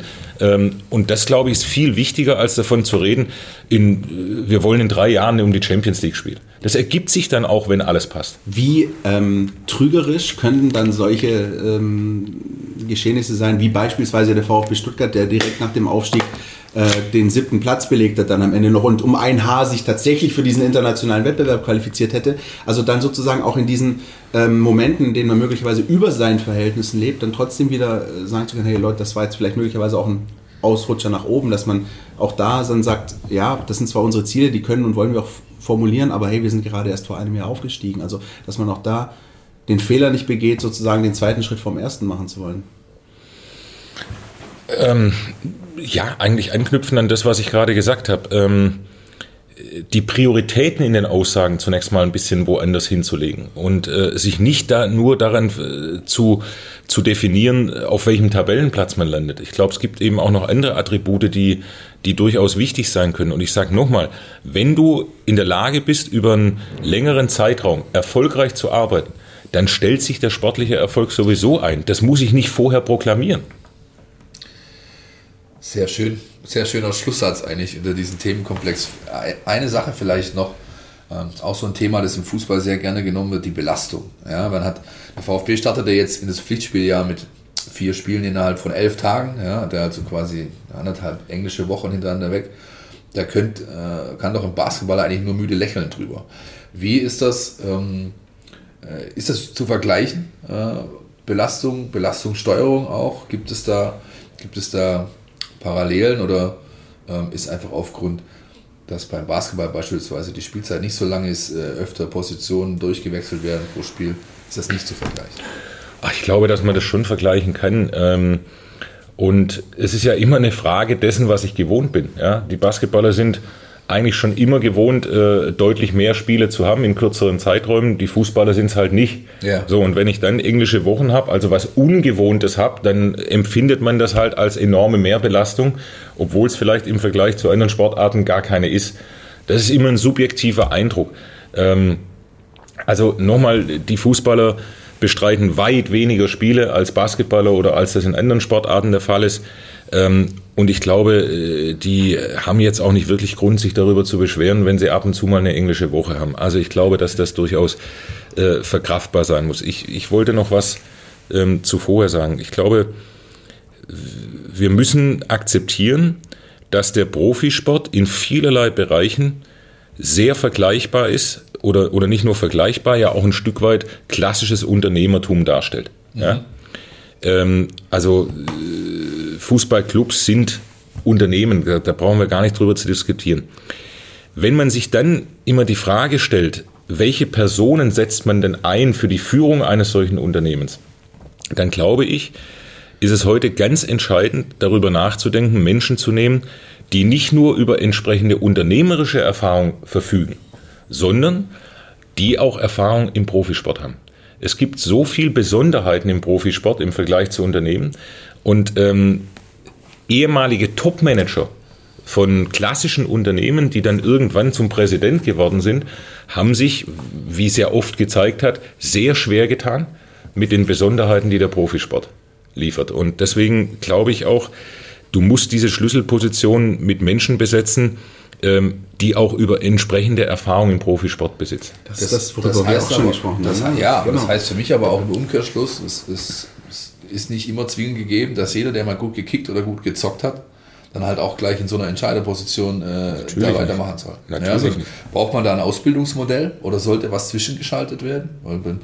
Und das, glaube ich, ist viel wichtiger, als davon zu reden, in, wir wollen in drei Jahren um die Champions League spielen. Das ergibt sich dann auch, wenn alles passt. Wie ähm, trügerisch können dann solche ähm, Geschehnisse sein, wie beispielsweise der VfB Stuttgart, der direkt nach dem Aufstieg den siebten Platz belegt hat dann am Ende noch und um ein Haar sich tatsächlich für diesen internationalen Wettbewerb qualifiziert hätte. Also dann sozusagen auch in diesen ähm, Momenten, in denen man möglicherweise über seinen Verhältnissen lebt, dann trotzdem wieder äh, sagen zu können, hey Leute, das war jetzt vielleicht möglicherweise auch ein Ausrutscher nach oben, dass man auch da dann sagt, ja, das sind zwar unsere Ziele, die können und wollen wir auch formulieren, aber hey, wir sind gerade erst vor einem Jahr aufgestiegen. Also dass man auch da den Fehler nicht begeht, sozusagen den zweiten Schritt vom ersten machen zu wollen. Ähm, ja, eigentlich anknüpfen an das, was ich gerade gesagt habe. Ähm, die Prioritäten in den Aussagen zunächst mal ein bisschen woanders hinzulegen und äh, sich nicht da nur daran äh, zu, zu definieren, auf welchem Tabellenplatz man landet. Ich glaube, es gibt eben auch noch andere Attribute, die, die durchaus wichtig sein können. Und ich sage nochmal, wenn du in der Lage bist, über einen längeren Zeitraum erfolgreich zu arbeiten, dann stellt sich der sportliche Erfolg sowieso ein. Das muss ich nicht vorher proklamieren. Sehr schön, sehr schöner Schlusssatz eigentlich unter diesem Themenkomplex. Eine Sache vielleicht noch, auch so ein Thema, das im Fußball sehr gerne genommen wird, die Belastung. Ja, man hat, der VfB startete jetzt in das Pflichtspieljahr mit vier Spielen innerhalb von elf Tagen, ja, der also quasi anderthalb englische Wochen hintereinander weg. Da könnt, äh, kann doch ein Basketballer eigentlich nur müde lächeln drüber. Wie ist das, ähm, äh, ist das zu vergleichen? Äh, Belastung, Belastungssteuerung auch? Gibt es da, gibt es da Parallelen oder ähm, ist einfach aufgrund, dass beim Basketball beispielsweise die Spielzeit nicht so lang ist, äh, öfter Positionen durchgewechselt werden pro Spiel, ist das nicht zu vergleichen? Ach, ich glaube, dass man das schon vergleichen kann. Ähm, und es ist ja immer eine Frage dessen, was ich gewohnt bin. Ja? Die Basketballer sind eigentlich schon immer gewohnt, äh, deutlich mehr Spiele zu haben in kürzeren Zeiträumen. Die Fußballer sind es halt nicht. Ja. So, und wenn ich dann englische Wochen habe, also was Ungewohntes habe, dann empfindet man das halt als enorme Mehrbelastung, obwohl es vielleicht im Vergleich zu anderen Sportarten gar keine ist. Das ist immer ein subjektiver Eindruck. Ähm, also nochmal, die Fußballer bestreiten weit weniger Spiele als Basketballer oder als das in anderen Sportarten der Fall ist. Und ich glaube, die haben jetzt auch nicht wirklich Grund, sich darüber zu beschweren, wenn sie ab und zu mal eine englische Woche haben. Also ich glaube, dass das durchaus äh, verkraftbar sein muss. Ich, ich wollte noch was ähm, zuvor sagen. Ich glaube, wir müssen akzeptieren, dass der Profisport in vielerlei Bereichen sehr vergleichbar ist oder, oder nicht nur vergleichbar, ja auch ein Stück weit klassisches Unternehmertum darstellt. Mhm. Ja? Ähm, also Fußballclubs sind Unternehmen, da, da brauchen wir gar nicht drüber zu diskutieren. Wenn man sich dann immer die Frage stellt, welche Personen setzt man denn ein für die Führung eines solchen Unternehmens, dann glaube ich, ist es heute ganz entscheidend, darüber nachzudenken, Menschen zu nehmen, die nicht nur über entsprechende unternehmerische Erfahrung verfügen, sondern die auch Erfahrung im Profisport haben. Es gibt so viel Besonderheiten im Profisport im Vergleich zu Unternehmen und ähm, ehemalige Topmanager von klassischen Unternehmen, die dann irgendwann zum Präsident geworden sind, haben sich, wie es ja oft gezeigt hat, sehr schwer getan mit den Besonderheiten, die der Profisport liefert. Und deswegen glaube ich auch, du musst diese Schlüsselposition mit Menschen besetzen, die auch über entsprechende Erfahrung im Profisport besitzen. Das, das ist das, worüber das heißt wir auch schon aber, gesprochen das, haben. Ja, genau. Das heißt für mich aber auch im Umkehrschluss, es, es, es ist nicht immer zwingend gegeben, dass jeder, der mal gut gekickt oder gut gezockt hat, dann halt auch gleich in so einer Entscheiderposition äh, da weitermachen soll. Natürlich ja, also nicht. Braucht man da ein Ausbildungsmodell oder sollte was zwischengeschaltet werden? Weil beim,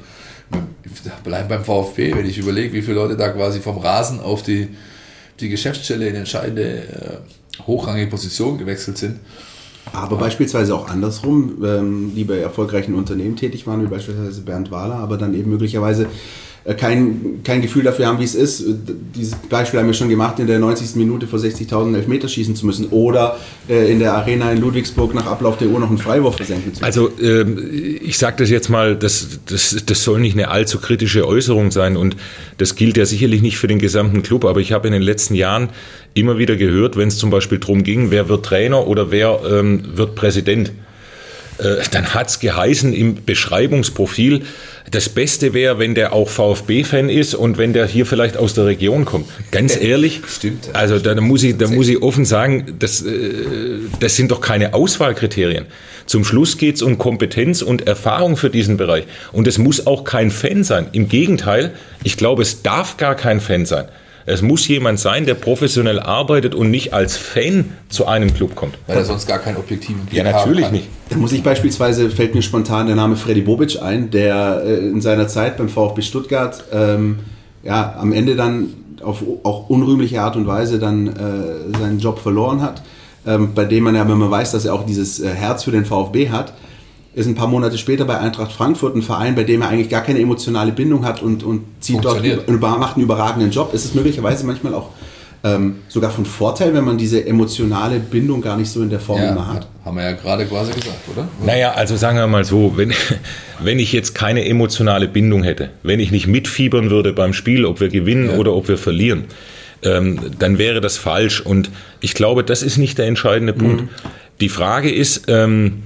bleiben beim VfB, wenn ich überlege, wie viele Leute da quasi vom Rasen auf die, die Geschäftsstelle in entscheidende äh, hochrangige Positionen gewechselt sind. Aber ja. beispielsweise auch andersrum, ähm, die bei erfolgreichen Unternehmen tätig waren, wie beispielsweise Bernd Wahler, aber dann eben möglicherweise äh, kein, kein Gefühl dafür haben, wie es ist. Dieses Beispiel haben wir schon gemacht, in der neunzigsten Minute vor sechzigtausend Elfmeter schießen zu müssen oder äh, in der Arena in Ludwigsburg nach Ablauf der Uhr noch einen Freiwurf versenken zu müssen. Also ähm, ich sage das jetzt mal, das, das, das soll nicht eine allzu kritische Äußerung sein und das gilt ja sicherlich nicht für den gesamten Club, aber ich habe in den letzten Jahren immer wieder gehört, wenn es zum Beispiel darum ging, wer wird Trainer oder wer ähm, wird Präsident, äh, dann hat es geheißen im Beschreibungsprofil, das Beste wäre, wenn der auch VfB-Fan ist und wenn der hier vielleicht aus der Region kommt. Ganz ehrlich, Stimmt, also da muss ich, da muss ich offen sagen, das, äh, das sind doch keine Auswahlkriterien. Zum Schluss geht es um Kompetenz und Erfahrung für diesen Bereich. Und es muss auch kein Fan sein. Im Gegenteil, ich glaube, es darf gar kein Fan sein. Es muss jemand sein, der professionell arbeitet und nicht als Fan zu einem Club kommt. Weil er sonst gar keinen objektiven Blick Ja, natürlich haben kann. nicht. Da muss ich beispielsweise, fällt mir spontan der Name Freddy Bobic ein, der äh, in seiner Zeit beim VfB Stuttgart ähm, ja, am Ende dann auf auch unrühmliche Art und Weise dann äh, seinen Job verloren hat, ähm, bei dem man ja, wenn man weiß, dass er auch dieses äh, Herz für den VfB hat, ist ein paar Monate später bei Eintracht Frankfurt ein Verein, bei dem er eigentlich gar keine emotionale Bindung hat und, und zieht dort über, macht einen überragenden Job. Ist es möglicherweise manchmal auch ähm, sogar von Vorteil, wenn man diese emotionale Bindung gar nicht so in der Form ja, immer hat. Haben wir ja gerade quasi gesagt, oder? Naja, also sagen wir mal so, wenn, wenn ich jetzt keine emotionale Bindung hätte, wenn ich nicht mitfiebern würde beim Spiel, ob wir gewinnen ja. oder ob wir verlieren, ähm, dann wäre das falsch. Und ich glaube, das ist nicht der entscheidende Punkt. Mhm. Die Frage ist, ähm,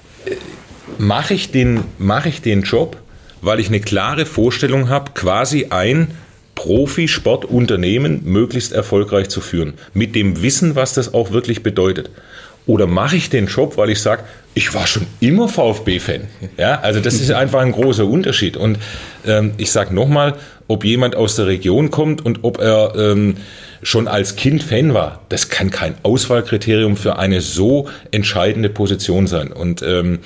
mache ich den, mache ich den Job, weil ich eine klare Vorstellung habe, quasi ein Profisportunternehmen möglichst erfolgreich zu führen, mit dem Wissen, was das auch wirklich bedeutet. Oder mache ich den Job, weil ich sage, ich war schon immer VfB-Fan. Ja, also das ist einfach ein großer Unterschied. Und ähm, ich sage nochmal, ob jemand aus der Region kommt und ob er ähm, schon als Kind Fan war, das kann kein Auswahlkriterium für eine so entscheidende Position sein. Und ähm,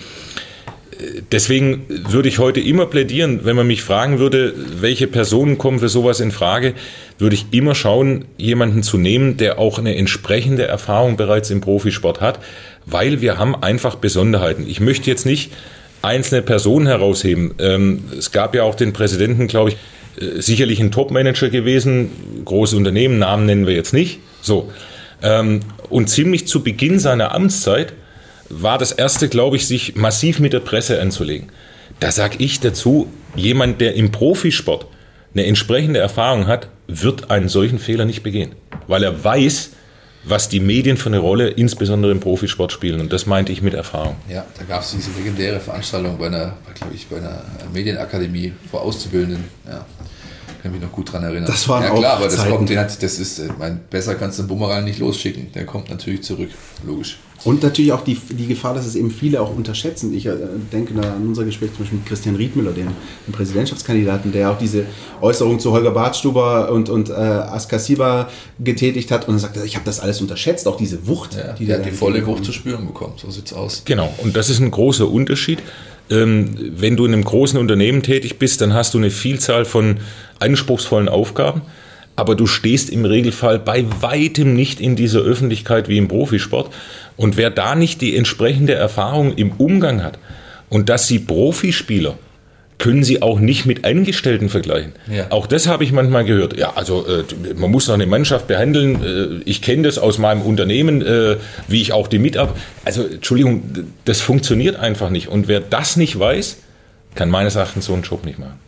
deswegen würde ich heute immer plädieren, wenn man mich fragen würde, welche Personen kommen für sowas in Frage, würde ich immer schauen, jemanden zu nehmen, der auch eine entsprechende Erfahrung bereits im Profisport hat, weil wir haben einfach Besonderheiten. Ich möchte jetzt nicht einzelne Personen herausheben. Ähm, es gab ja auch den Präsidenten, glaube ich, äh, sicherlich ein Top-Manager gewesen, große Unternehmen, Namen nennen wir jetzt nicht. So. Ähm, und ziemlich zu Beginn seiner Amtszeit war das erste, glaube ich, sich massiv mit der Presse anzulegen. Da sage ich dazu, jemand, der im Profisport eine entsprechende Erfahrung hat, wird einen solchen Fehler nicht begehen. Weil er weiß, was die Medien für eine Rolle, insbesondere im Profisport, spielen. Und das meinte ich mit Erfahrung. Ja, da gab es diese legendäre Veranstaltung bei einer, glaube ich, bei einer Medienakademie vor Auszubildenden. Ja, kann mich noch gut dran erinnern. Das waren ja, auch klar, aber das Zeiten. kommt, den hat, das ist, mein, besser kannst du den Bumerang nicht losschicken. Der kommt natürlich zurück, logisch. Und natürlich auch die, die Gefahr, dass es eben viele auch unterschätzen. Ich äh, denke da an unser Gespräch zum Beispiel mit Christian Riedmüller, dem, dem Präsidentschaftskandidaten, der auch diese Äußerung zu Holger Badstuber und, und äh, Askasiba getätigt hat und er sagte, ich habe das alles unterschätzt, auch diese Wucht. Ja, die der der hat die volle Wucht zu spüren bekommen, so sieht's aus. Genau, und das ist ein großer Unterschied. Ähm, wenn du in einem großen Unternehmen tätig bist, dann hast du eine Vielzahl von anspruchsvollen Aufgaben, aber du stehst im Regelfall bei weitem nicht in dieser Öffentlichkeit wie im Profisport. Und wer da nicht die entsprechende Erfahrung im Umgang hat, und dass sie Profispieler, können sie auch nicht mit Angestellten vergleichen. Ja. Auch das habe ich manchmal gehört. Ja, also äh, man muss noch eine Mannschaft behandeln. Äh, ich kenne das aus meinem Unternehmen, äh, wie ich auch die Mitarbeiter. Also Entschuldigung, das funktioniert einfach nicht. Und wer das nicht weiß, kann meines Erachtens so einen Job nicht machen.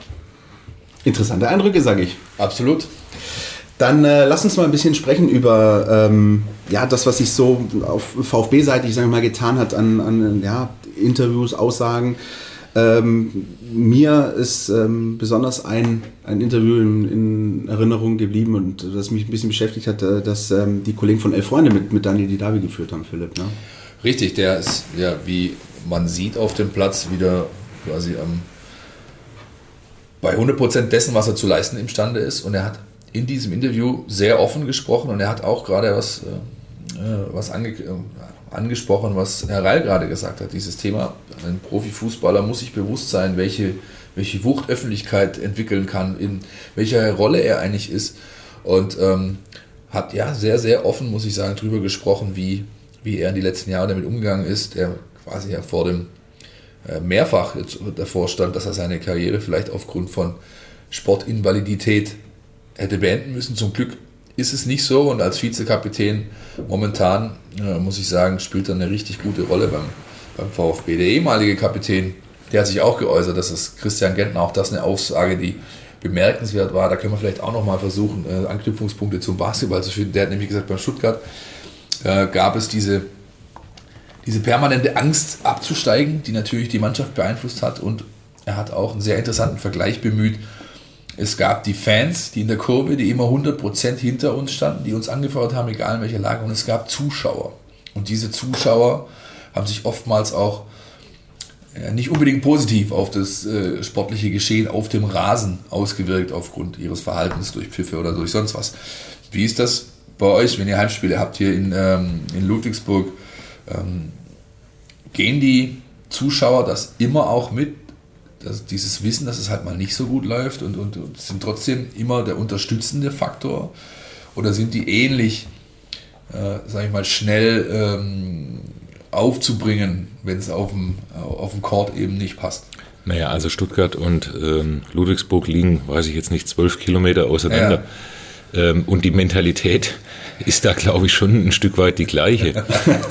Interessante Eindrücke, sage ich. Absolut. Dann äh, lass uns mal ein bisschen sprechen über ähm, ja, das, was sich so auf VfB-seitig, sagen wir mal, getan hat an, an ja, Interviews, Aussagen. Ähm, mir ist ähm, besonders ein, ein Interview in, in Erinnerung geblieben und das mich ein bisschen beschäftigt hat, äh, dass ähm, die Kollegen von Elf Freunde mit, mit Daniel Didavi geführt haben, Philipp. Ne? Richtig, der ist, ja, wie man sieht auf dem Platz, wieder quasi ähm, bei hundert Prozent dessen, was er zu leisten imstande ist, und er hat in diesem Interview sehr offen gesprochen und er hat auch gerade was, äh, was ange, äh, angesprochen, was Herr Reil gerade gesagt hat. Dieses Thema, ein Profifußballer muss sich bewusst sein, welche, welche Wucht Öffentlichkeit entwickeln kann, in welcher Rolle er eigentlich ist, und ähm, hat ja sehr, sehr offen, muss ich sagen, darüber gesprochen, wie, wie er in die letzten Jahre damit umgegangen ist. Er quasi ja vor dem äh, mehrfach davor stand, dass er seine Karriere vielleicht aufgrund von Sportinvalidität hätte beenden müssen. Zum Glück ist es nicht so, und als Vizekapitän momentan, äh, muss ich sagen, spielt er eine richtig gute Rolle beim, beim VfB. Der ehemalige Kapitän, der hat sich auch geäußert, das ist Christian Gentner, auch das eine Aussage, die bemerkenswert war. Da können wir vielleicht auch nochmal versuchen, äh, Anknüpfungspunkte zum Basketball zu finden. Der hat nämlich gesagt, beim Stuttgart äh, gab es diese, diese permanente Angst abzusteigen, die natürlich die Mannschaft beeinflusst hat, und er hat auch einen sehr interessanten Vergleich bemüht. Es gab die Fans, die in der Kurve, die immer hundert Prozent hinter uns standen, die uns angefeuert haben, egal in welcher Lage. Und es gab Zuschauer. Und diese Zuschauer haben sich oftmals auch äh, nicht unbedingt positiv auf das äh, sportliche Geschehen auf dem Rasen ausgewirkt, aufgrund ihres Verhaltens durch Pfiffe oder durch sonst was. Wie ist das bei euch, wenn ihr Heimspiele habt hier in, ähm, in Ludwigsburg? Ähm, gehen die Zuschauer das immer auch mit? Das, dieses Wissen, dass es halt mal nicht so gut läuft, und, und, und sind trotzdem immer der unterstützende Faktor, oder sind die ähnlich, äh, sag ich mal, schnell ähm, aufzubringen, wenn es auf dem, auf dem Court eben nicht passt? Naja, also Stuttgart und ähm, Ludwigsburg liegen, weiß ich jetzt nicht, zwölf Kilometer auseinander. Ähm, und die Mentalität ist da, glaube ich, schon ein Stück weit die gleiche.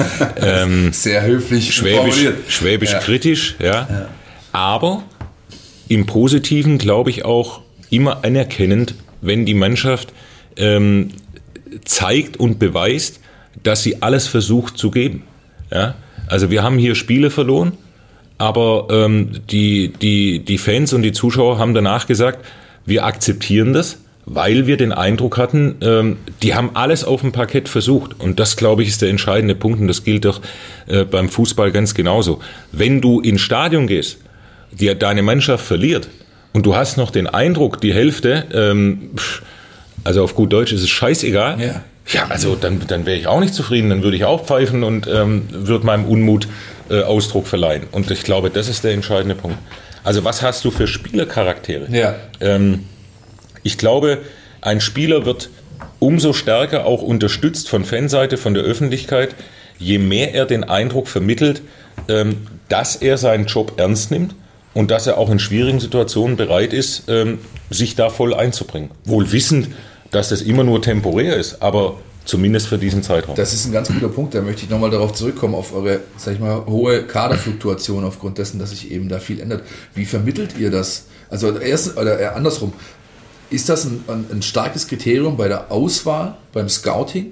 ähm, Sehr höflich schwäbisch, schwäbisch ja. kritisch, ja. ja. Aber im Positiven, glaube ich, auch immer anerkennend, wenn die Mannschaft ähm, zeigt und beweist, dass sie alles versucht zu geben. Ja? Also wir haben hier Spiele verloren, aber ähm, die, die, die Fans und die Zuschauer haben danach gesagt, wir akzeptieren das, weil wir den Eindruck hatten, ähm, die haben alles auf dem Parkett versucht. Und das, glaube ich, ist der entscheidende Punkt und das gilt doch äh, beim Fußball ganz genauso. Wenn du ins Stadion gehst, die, deine Mannschaft verliert und du hast noch den Eindruck, die Hälfte, ähm, also auf gut Deutsch ist es scheißegal, ja, ja also dann, dann wäre ich auch nicht zufrieden, dann würde ich auch pfeifen und ähm, würde meinem Unmut äh, Ausdruck verleihen. Und ich glaube, das ist der entscheidende Punkt. Also was hast du für Spielercharaktere? Ja. Ähm, ich glaube, ein Spieler wird umso stärker auch unterstützt von Fanseite, von der Öffentlichkeit, je mehr er den Eindruck vermittelt, ähm, dass er seinen Job ernst nimmt und dass er auch in schwierigen Situationen bereit ist, ähm, sich da voll einzubringen. Wohl wissend, dass das immer nur temporär ist, aber zumindest für diesen Zeitraum. Das ist ein ganz guter Punkt, da möchte ich nochmal darauf zurückkommen, auf eure, sag ich mal, hohe Kaderfluktuation aufgrund dessen, dass sich eben da viel ändert. Wie vermittelt ihr das? Also erst, oder eher andersrum, ist das ein, ein, ein starkes Kriterium bei der Auswahl, beim Scouting?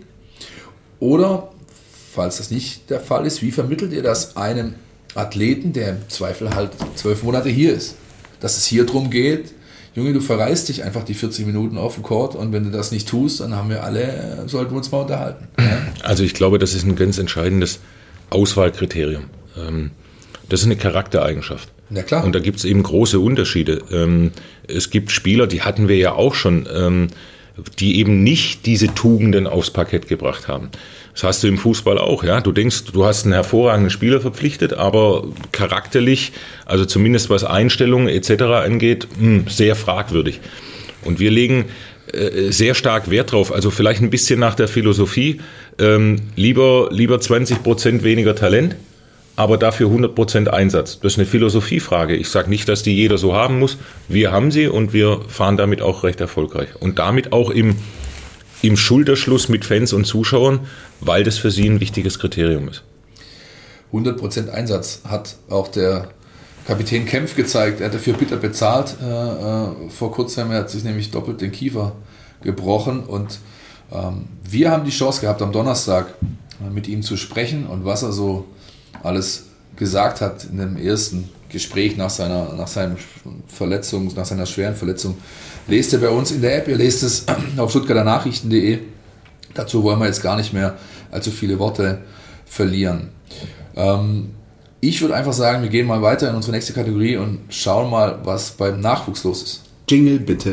Oder, falls das nicht der Fall ist, wie vermittelt ihr das einem Athleten, der im Zweifel halt zwölf Monate hier ist? Dass es hier drum geht, Junge, du verreist dich einfach die vierzig Minuten auf dem Court und wenn du das nicht tust, dann haben wir alle, sollten wir uns mal unterhalten. Ja? Also ich glaube, das ist ein ganz entscheidendes Auswahlkriterium. Das ist eine Charaktereigenschaft. Ja, klar. Und da gibt es eben große Unterschiede. Es gibt Spieler, die hatten wir ja auch schon, die eben nicht diese Tugenden aufs Parkett gebracht haben. Das hast du im Fußball auch, ja. Du denkst, du hast einen hervorragenden Spieler verpflichtet, aber charakterlich, also zumindest was Einstellungen et cetera angeht, mh, sehr fragwürdig. Und wir legen äh, sehr stark Wert drauf, also vielleicht ein bisschen nach der Philosophie, ähm, lieber, lieber zwanzig Prozent weniger Talent, aber dafür hundert Prozent Einsatz. Das ist eine Philosophiefrage. Ich sage nicht, dass die jeder so haben muss. Wir haben sie und wir fahren damit auch recht erfolgreich. Und damit auch im im Schulterschluss mit Fans und Zuschauern, weil das für sie ein wichtiges Kriterium ist. hundert Prozent Einsatz hat auch der Kapitän Kempf gezeigt. Er hat dafür bitter bezahlt äh, äh, vor kurzem. Er hat sich nämlich doppelt den Kiefer gebrochen und ähm, wir haben die Chance gehabt, am Donnerstag äh, mit ihm zu sprechen und was er so alles gesagt hat in dem ersten Gespräch nach seiner, nach seiner Verletzung, nach seiner schweren Verletzung, lest ihr bei uns in der App, ihr lest es auf stuttgarter nachrichten punkt de. Dazu wollen wir jetzt gar nicht mehr allzu viele Worte verlieren. Ähm, ich würde einfach sagen, wir gehen mal weiter in unsere nächste Kategorie und schauen mal, was beim Nachwuchs los ist. Jingle bitte.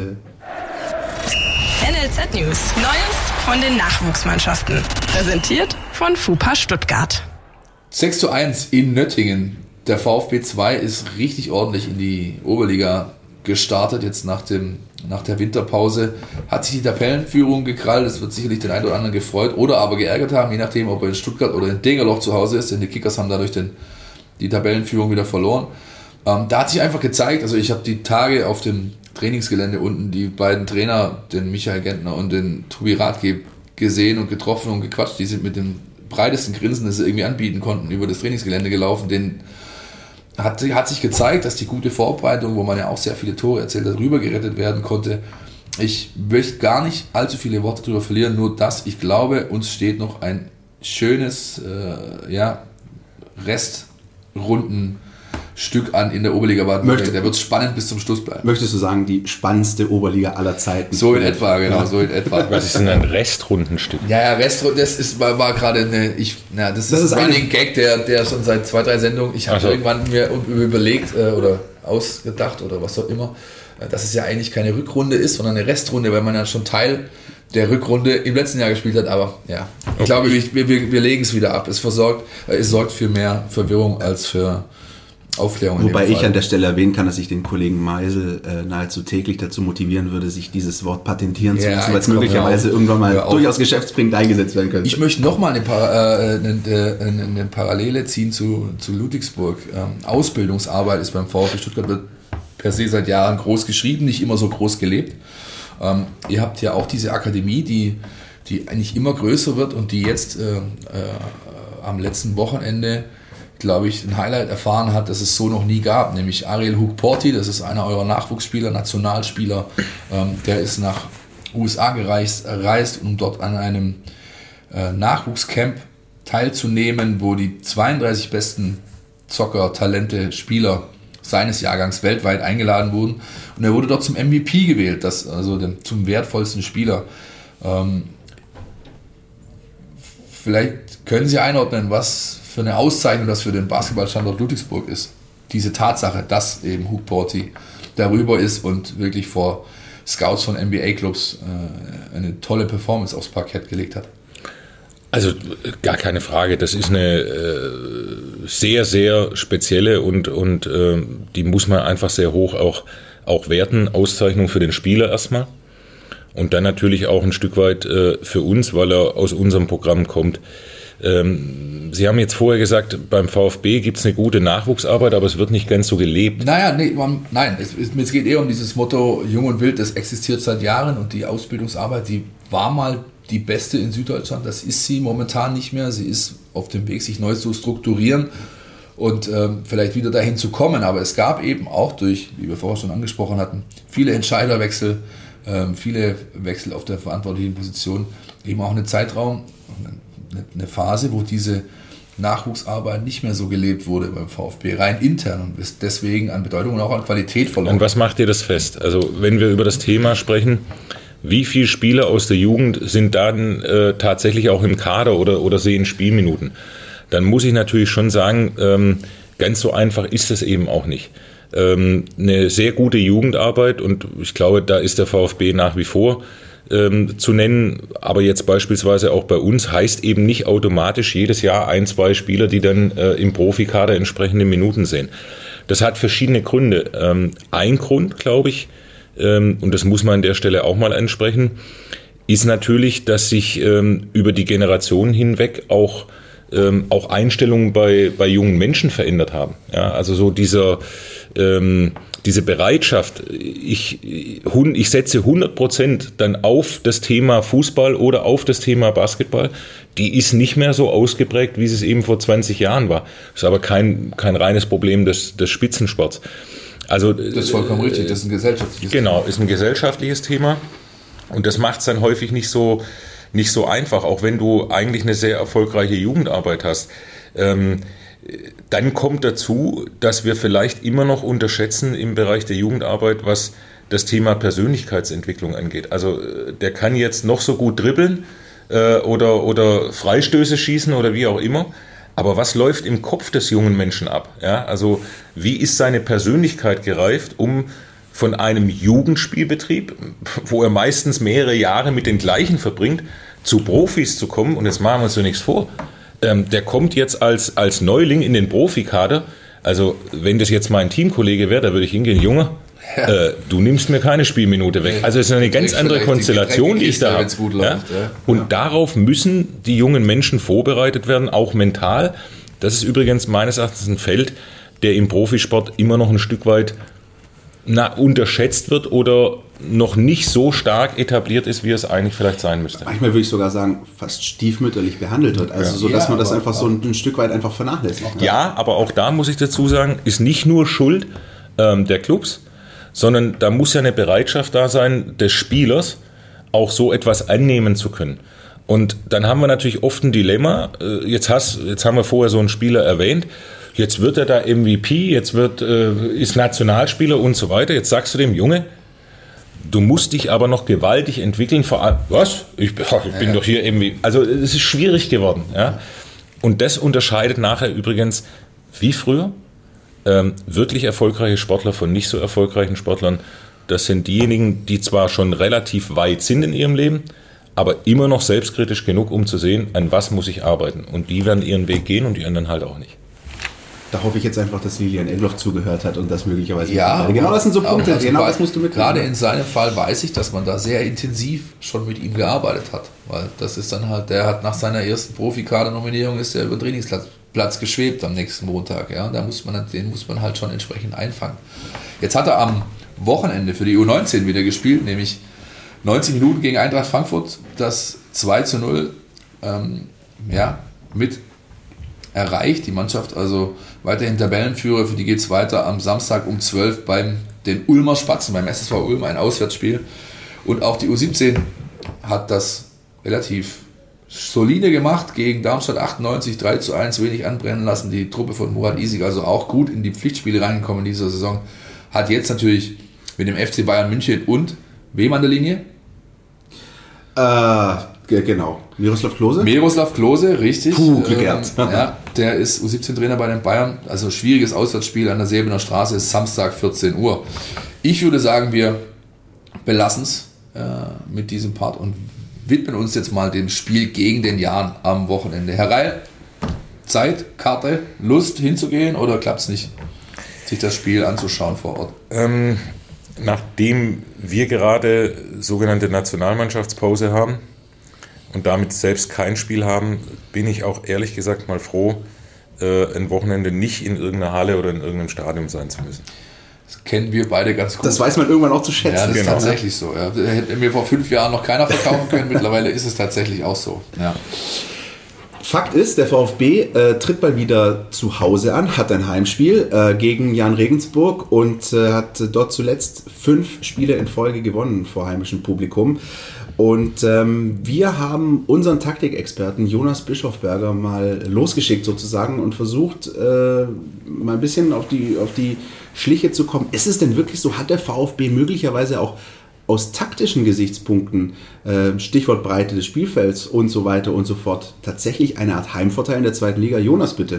N L Z News. Neues von den Nachwuchsmannschaften. Präsentiert von FUPA Stuttgart. sechs zu eins in Nöttingen. Der VfB zwei ist richtig ordentlich in die Oberliga gestartet, jetzt nach, dem, nach der Winterpause. Hat sich die Tabellenführung gekrallt, das wird sicherlich den einen oder anderen gefreut oder aber geärgert haben, je nachdem, ob er in Stuttgart oder in Degerloch zu Hause ist, denn die Kickers haben dadurch den, die Tabellenführung wieder verloren. Ähm, da hat sich einfach gezeigt, also ich habe die Tage auf dem Trainingsgelände unten die beiden Trainer, den Michael Gentner und den Tobi Rathke, gesehen und getroffen und gequatscht. Die sind mit dem breitesten Grinsen, das sie irgendwie anbieten konnten, über das Trainingsgelände gelaufen. Den hat, hat sich gezeigt, dass die gute Vorbereitung, wo man ja auch sehr viele Tore erzielt hat, rüber gerettet werden konnte. Ich möchte gar nicht allzu viele Worte darüber verlieren, nur dass ich glaube, uns steht noch ein schönes äh, ja, Restrundenstück an in der Oberliga Baden-Württemberg. Der wird spannend bis zum Schluss bleiben. Möchtest du sagen, die spannendste Oberliga aller Zeiten? So in etwa, genau, ja. so in etwa. Was ist denn ein Restrundenstück? Ja, ja, Restrunden, das ist, war, war gerade eine, ich, na, das, das ist, ist ein Running Gag, der, der schon seit zwei, drei Sendungen, ich habe so. irgendwann mir überlegt äh, oder ausgedacht oder was auch immer, äh, dass es ja eigentlich keine Rückrunde ist, sondern eine Restrunde, weil man ja schon Teil der Rückrunde im letzten Jahr gespielt hat, aber ja, ich okay. glaube, wir, wir, wir legen es wieder ab. Es versorgt, äh, es sorgt für mehr Verwirrung als für Aufklärung. Wobei ich an der Stelle erwähnen kann, dass ich den Kollegen Meisel äh, nahezu täglich dazu motivieren würde, sich dieses Wort patentieren zu lassen, ja, weil es möglicherweise irgendwann mal durchaus geschäftsbringend eingesetzt werden könnte. Ich möchte nochmal eine, Par- äh, eine, eine, eine Parallele ziehen zu, zu Ludwigsburg. Ähm, Ausbildungsarbeit ist beim VfB Stuttgart wird per se seit Jahren groß geschrieben, nicht immer so groß gelebt. Ähm, ihr habt ja auch diese Akademie, die, die eigentlich immer größer wird und die jetzt äh, äh, am letzten Wochenende, glaube ich, ein Highlight erfahren hat, das es so noch nie gab, nämlich Ariel Hukporti, das ist einer eurer Nachwuchsspieler, Nationalspieler, ähm, der ist nach U S A gereist, reist, um dort an einem äh, Nachwuchscamp teilzunehmen, wo die zweiunddreißig besten Zocker, Talente, Spieler seines Jahrgangs weltweit eingeladen wurden. Und er wurde dort zum M V P gewählt, das, also dem, zum wertvollsten Spieler. Ähm, vielleicht können Sie einordnen, was für eine Auszeichnung das für den Basketballstandort Ludwigsburg ist. Diese Tatsache, dass eben Hukporti darüber ist und wirklich vor Scouts von N B A-Clubs äh, eine tolle Performance aufs Parkett gelegt hat. Also gar keine Frage, das ist eine äh, sehr, sehr spezielle und, und äh, die muss man einfach sehr hoch auch, auch werten. Auszeichnung für den Spieler erstmal und dann natürlich auch ein Stück weit äh, für uns, weil er aus unserem Programm kommt. Ähm, Sie haben jetzt vorher gesagt, beim VfB gibt es eine gute Nachwuchsarbeit, aber es wird nicht ganz so gelebt. Naja, nee, man, nein, es, es geht eher um dieses Motto, Jung und Wild, das existiert seit Jahren und die Ausbildungsarbeit, die war mal die beste in Süddeutschland, das ist sie momentan nicht mehr. Sie ist auf dem Weg, sich neu zu strukturieren und ähm, vielleicht wieder dahin zu kommen. Aber es gab eben auch durch, wie wir vorher schon angesprochen hatten, viele Entscheiderwechsel, ähm, viele Wechsel auf der verantwortlichen Position, eben auch einen Zeitraum, eine Phase, wo diese Nachwuchsarbeit nicht mehr so gelebt wurde beim VfB, rein intern und ist deswegen an Bedeutung und auch an Qualität verloren. Und was macht ihr das fest? Also wenn wir über das Thema sprechen, wie viele Spieler aus der Jugend sind dann äh, tatsächlich auch im Kader oder, oder sehen Spielminuten? Dann muss ich natürlich schon sagen, ähm, ganz so einfach ist es eben auch nicht. Ähm, eine sehr gute Jugendarbeit und ich glaube, da ist der VfB nach wie vor ähm, zu nennen, aber jetzt beispielsweise auch bei uns heißt eben nicht automatisch jedes Jahr ein, zwei Spieler, die dann äh, im Profikader entsprechende Minuten sehen. Das hat verschiedene Gründe. Ähm, ein Grund, glaube ich, und das muss man an der Stelle auch mal ansprechen, ist natürlich, dass sich ähm, über die Generationen hinweg auch, ähm, auch Einstellungen bei, bei jungen Menschen verändert haben. Ja, also so dieser, ähm, diese Bereitschaft, ich, ich setze hundert Prozent dann auf das Thema Fußball oder auf das Thema Basketball, die ist nicht mehr so ausgeprägt, wie es eben vor zwanzig Jahren war. Das ist aber kein, kein reines Problem des, des Spitzensports. Also, das ist vollkommen äh, richtig, das ist ein gesellschaftliches genau, Thema. Genau, ist ein gesellschaftliches Thema und das macht es dann häufig nicht so, nicht so einfach, auch wenn du eigentlich eine sehr erfolgreiche Jugendarbeit hast. Ähm, dann kommt dazu, dass wir vielleicht immer noch unterschätzen im Bereich der Jugendarbeit, was das Thema Persönlichkeitsentwicklung angeht. Also der kann jetzt noch so gut dribbeln äh, oder, oder Freistöße schießen oder wie auch immer. Aber was läuft im Kopf des jungen Menschen ab? Ja, also wie ist seine Persönlichkeit gereift, um von einem Jugendspielbetrieb, wo er meistens mehrere Jahre mit den gleichen verbringt, zu Profis zu kommen? Und jetzt machen wir uns so nichts vor. Ähm, der kommt jetzt als, als Neuling in den Profikader. Also wenn das jetzt mein Teamkollege wäre, da würde ich hingehen, Junge, ja. äh, du nimmst mir keine Spielminute weg. Also es ist eine ganz andere Konstellation, die ich da habe. Ja? Ja? Und ja. darauf müssen die jungen Menschen vorbereitet werden, auch mental. Das ist übrigens meines Erachtens ein Feld, der im Profisport immer noch ein Stück weit na, unterschätzt wird oder noch nicht so stark etabliert ist, wie es eigentlich vielleicht sein müsste. Manchmal würde ich sogar sagen, fast stiefmütterlich behandelt wird. Also ja. so, dass ja, man das einfach so ein, ein Stück weit einfach vernachlässigt. Ja, aber auch da muss ich dazu sagen, ist nicht nur Schuld ähm, der Clubs, sondern da muss ja eine Bereitschaft da sein, des Spielers auch so etwas annehmen zu können. Und dann haben wir natürlich oft ein Dilemma. Jetzt, hast, jetzt haben wir vorher so einen Spieler erwähnt. Jetzt wird er da M V P, jetzt wird, äh, ist Nationalspieler und so weiter. Jetzt sagst du dem Junge, du musst dich aber noch gewaltig entwickeln. Vor allem, was? Ich, ich bin ja. doch hier M V P. Also es ist schwierig geworden. Ja? Und das unterscheidet nachher übrigens, wie früher, ähm, wirklich erfolgreiche Sportler von nicht so erfolgreichen Sportlern. Das sind diejenigen, die zwar schon relativ weit sind in ihrem Leben, aber immer noch selbstkritisch genug, um zu sehen, an was muss ich arbeiten. Und die werden ihren Weg gehen und die anderen halt auch nicht. Da hoffe ich jetzt einfach, dass Lilian Endloff zugehört hat und das möglicherweise ja, genau das sind so Punkte, also genau das musst du mitkriegen. Gerade in seinem Fall weiß ich, dass man da sehr intensiv schon mit ihm gearbeitet hat, weil das ist dann halt, der hat nach seiner ersten Profikader-Nominierung ist er über den Trainingsplatz Platz geschwebt am nächsten Montag, ja, da muss man, den muss man halt schon entsprechend einfangen. Jetzt hat er am Wochenende für die U neunzehn wieder gespielt, nämlich neunzig Minuten gegen Eintracht Frankfurt, das zwei zu null ähm, ja, mit erreicht. Die Mannschaft also weiterhin Tabellenführer, für die geht es weiter am Samstag um zwölf beim den Ulmer Spatzen, beim S S V Ulm, ein Auswärtsspiel. Und auch die U siebzehn hat das relativ solide gemacht gegen Darmstadt achtundneunzig, drei zu eins, wenig anbrennen lassen. Die Truppe von Murat Isik also auch gut in die Pflichtspiele reingekommen in dieser Saison. Hat jetzt natürlich mit dem F C Bayern München und wem an der Linie? Äh, genau. Miroslav Klose? Miroslav Klose, richtig. Puh, geklärt. Ähm, ja, der ist U siebzehn Trainer bei den Bayern. Also schwieriges Auswärtsspiel an der Säbener Straße, Samstag vierzehn Uhr. Ich würde sagen, wir belassen es äh, mit diesem Part und widmen uns jetzt mal dem Spiel gegen den Jahn am Wochenende. Herr Reil, Zeit, Karte, Lust hinzugehen oder klappt es nicht, sich das Spiel anzuschauen vor Ort? Ähm, nachdem wir gerade sogenannte Nationalmannschaftspause haben und damit selbst kein Spiel haben, bin ich auch ehrlich gesagt mal froh, äh, ein Wochenende nicht in irgendeiner Halle oder in irgendeinem Stadion sein zu müssen. Das kennen wir beide ganz gut. Das weiß man irgendwann auch zu schätzen. Ja, das genau. ist tatsächlich so. Ja. Hätte mir vor fünf Jahren noch keiner verkaufen können, mittlerweile ist es tatsächlich auch so. Ja. Fakt ist, der VfB äh, tritt bald wieder zu Hause an, hat ein Heimspiel äh, gegen Jan Regensburg und äh, hat dort zuletzt fünf Spiele in Folge gewonnen vor heimischem Publikum. Und ähm, wir haben unseren Taktikexperten Jonas Bischofberger mal losgeschickt sozusagen und versucht, äh, mal ein bisschen auf die, auf die Schliche zu kommen. Ist es denn wirklich so, hat der VfB möglicherweise auch aus taktischen Gesichtspunkten, äh, Stichwort Breite des Spielfelds und so weiter und so fort, tatsächlich eine Art Heimvorteil in der zweiten Liga? Jonas, bitte.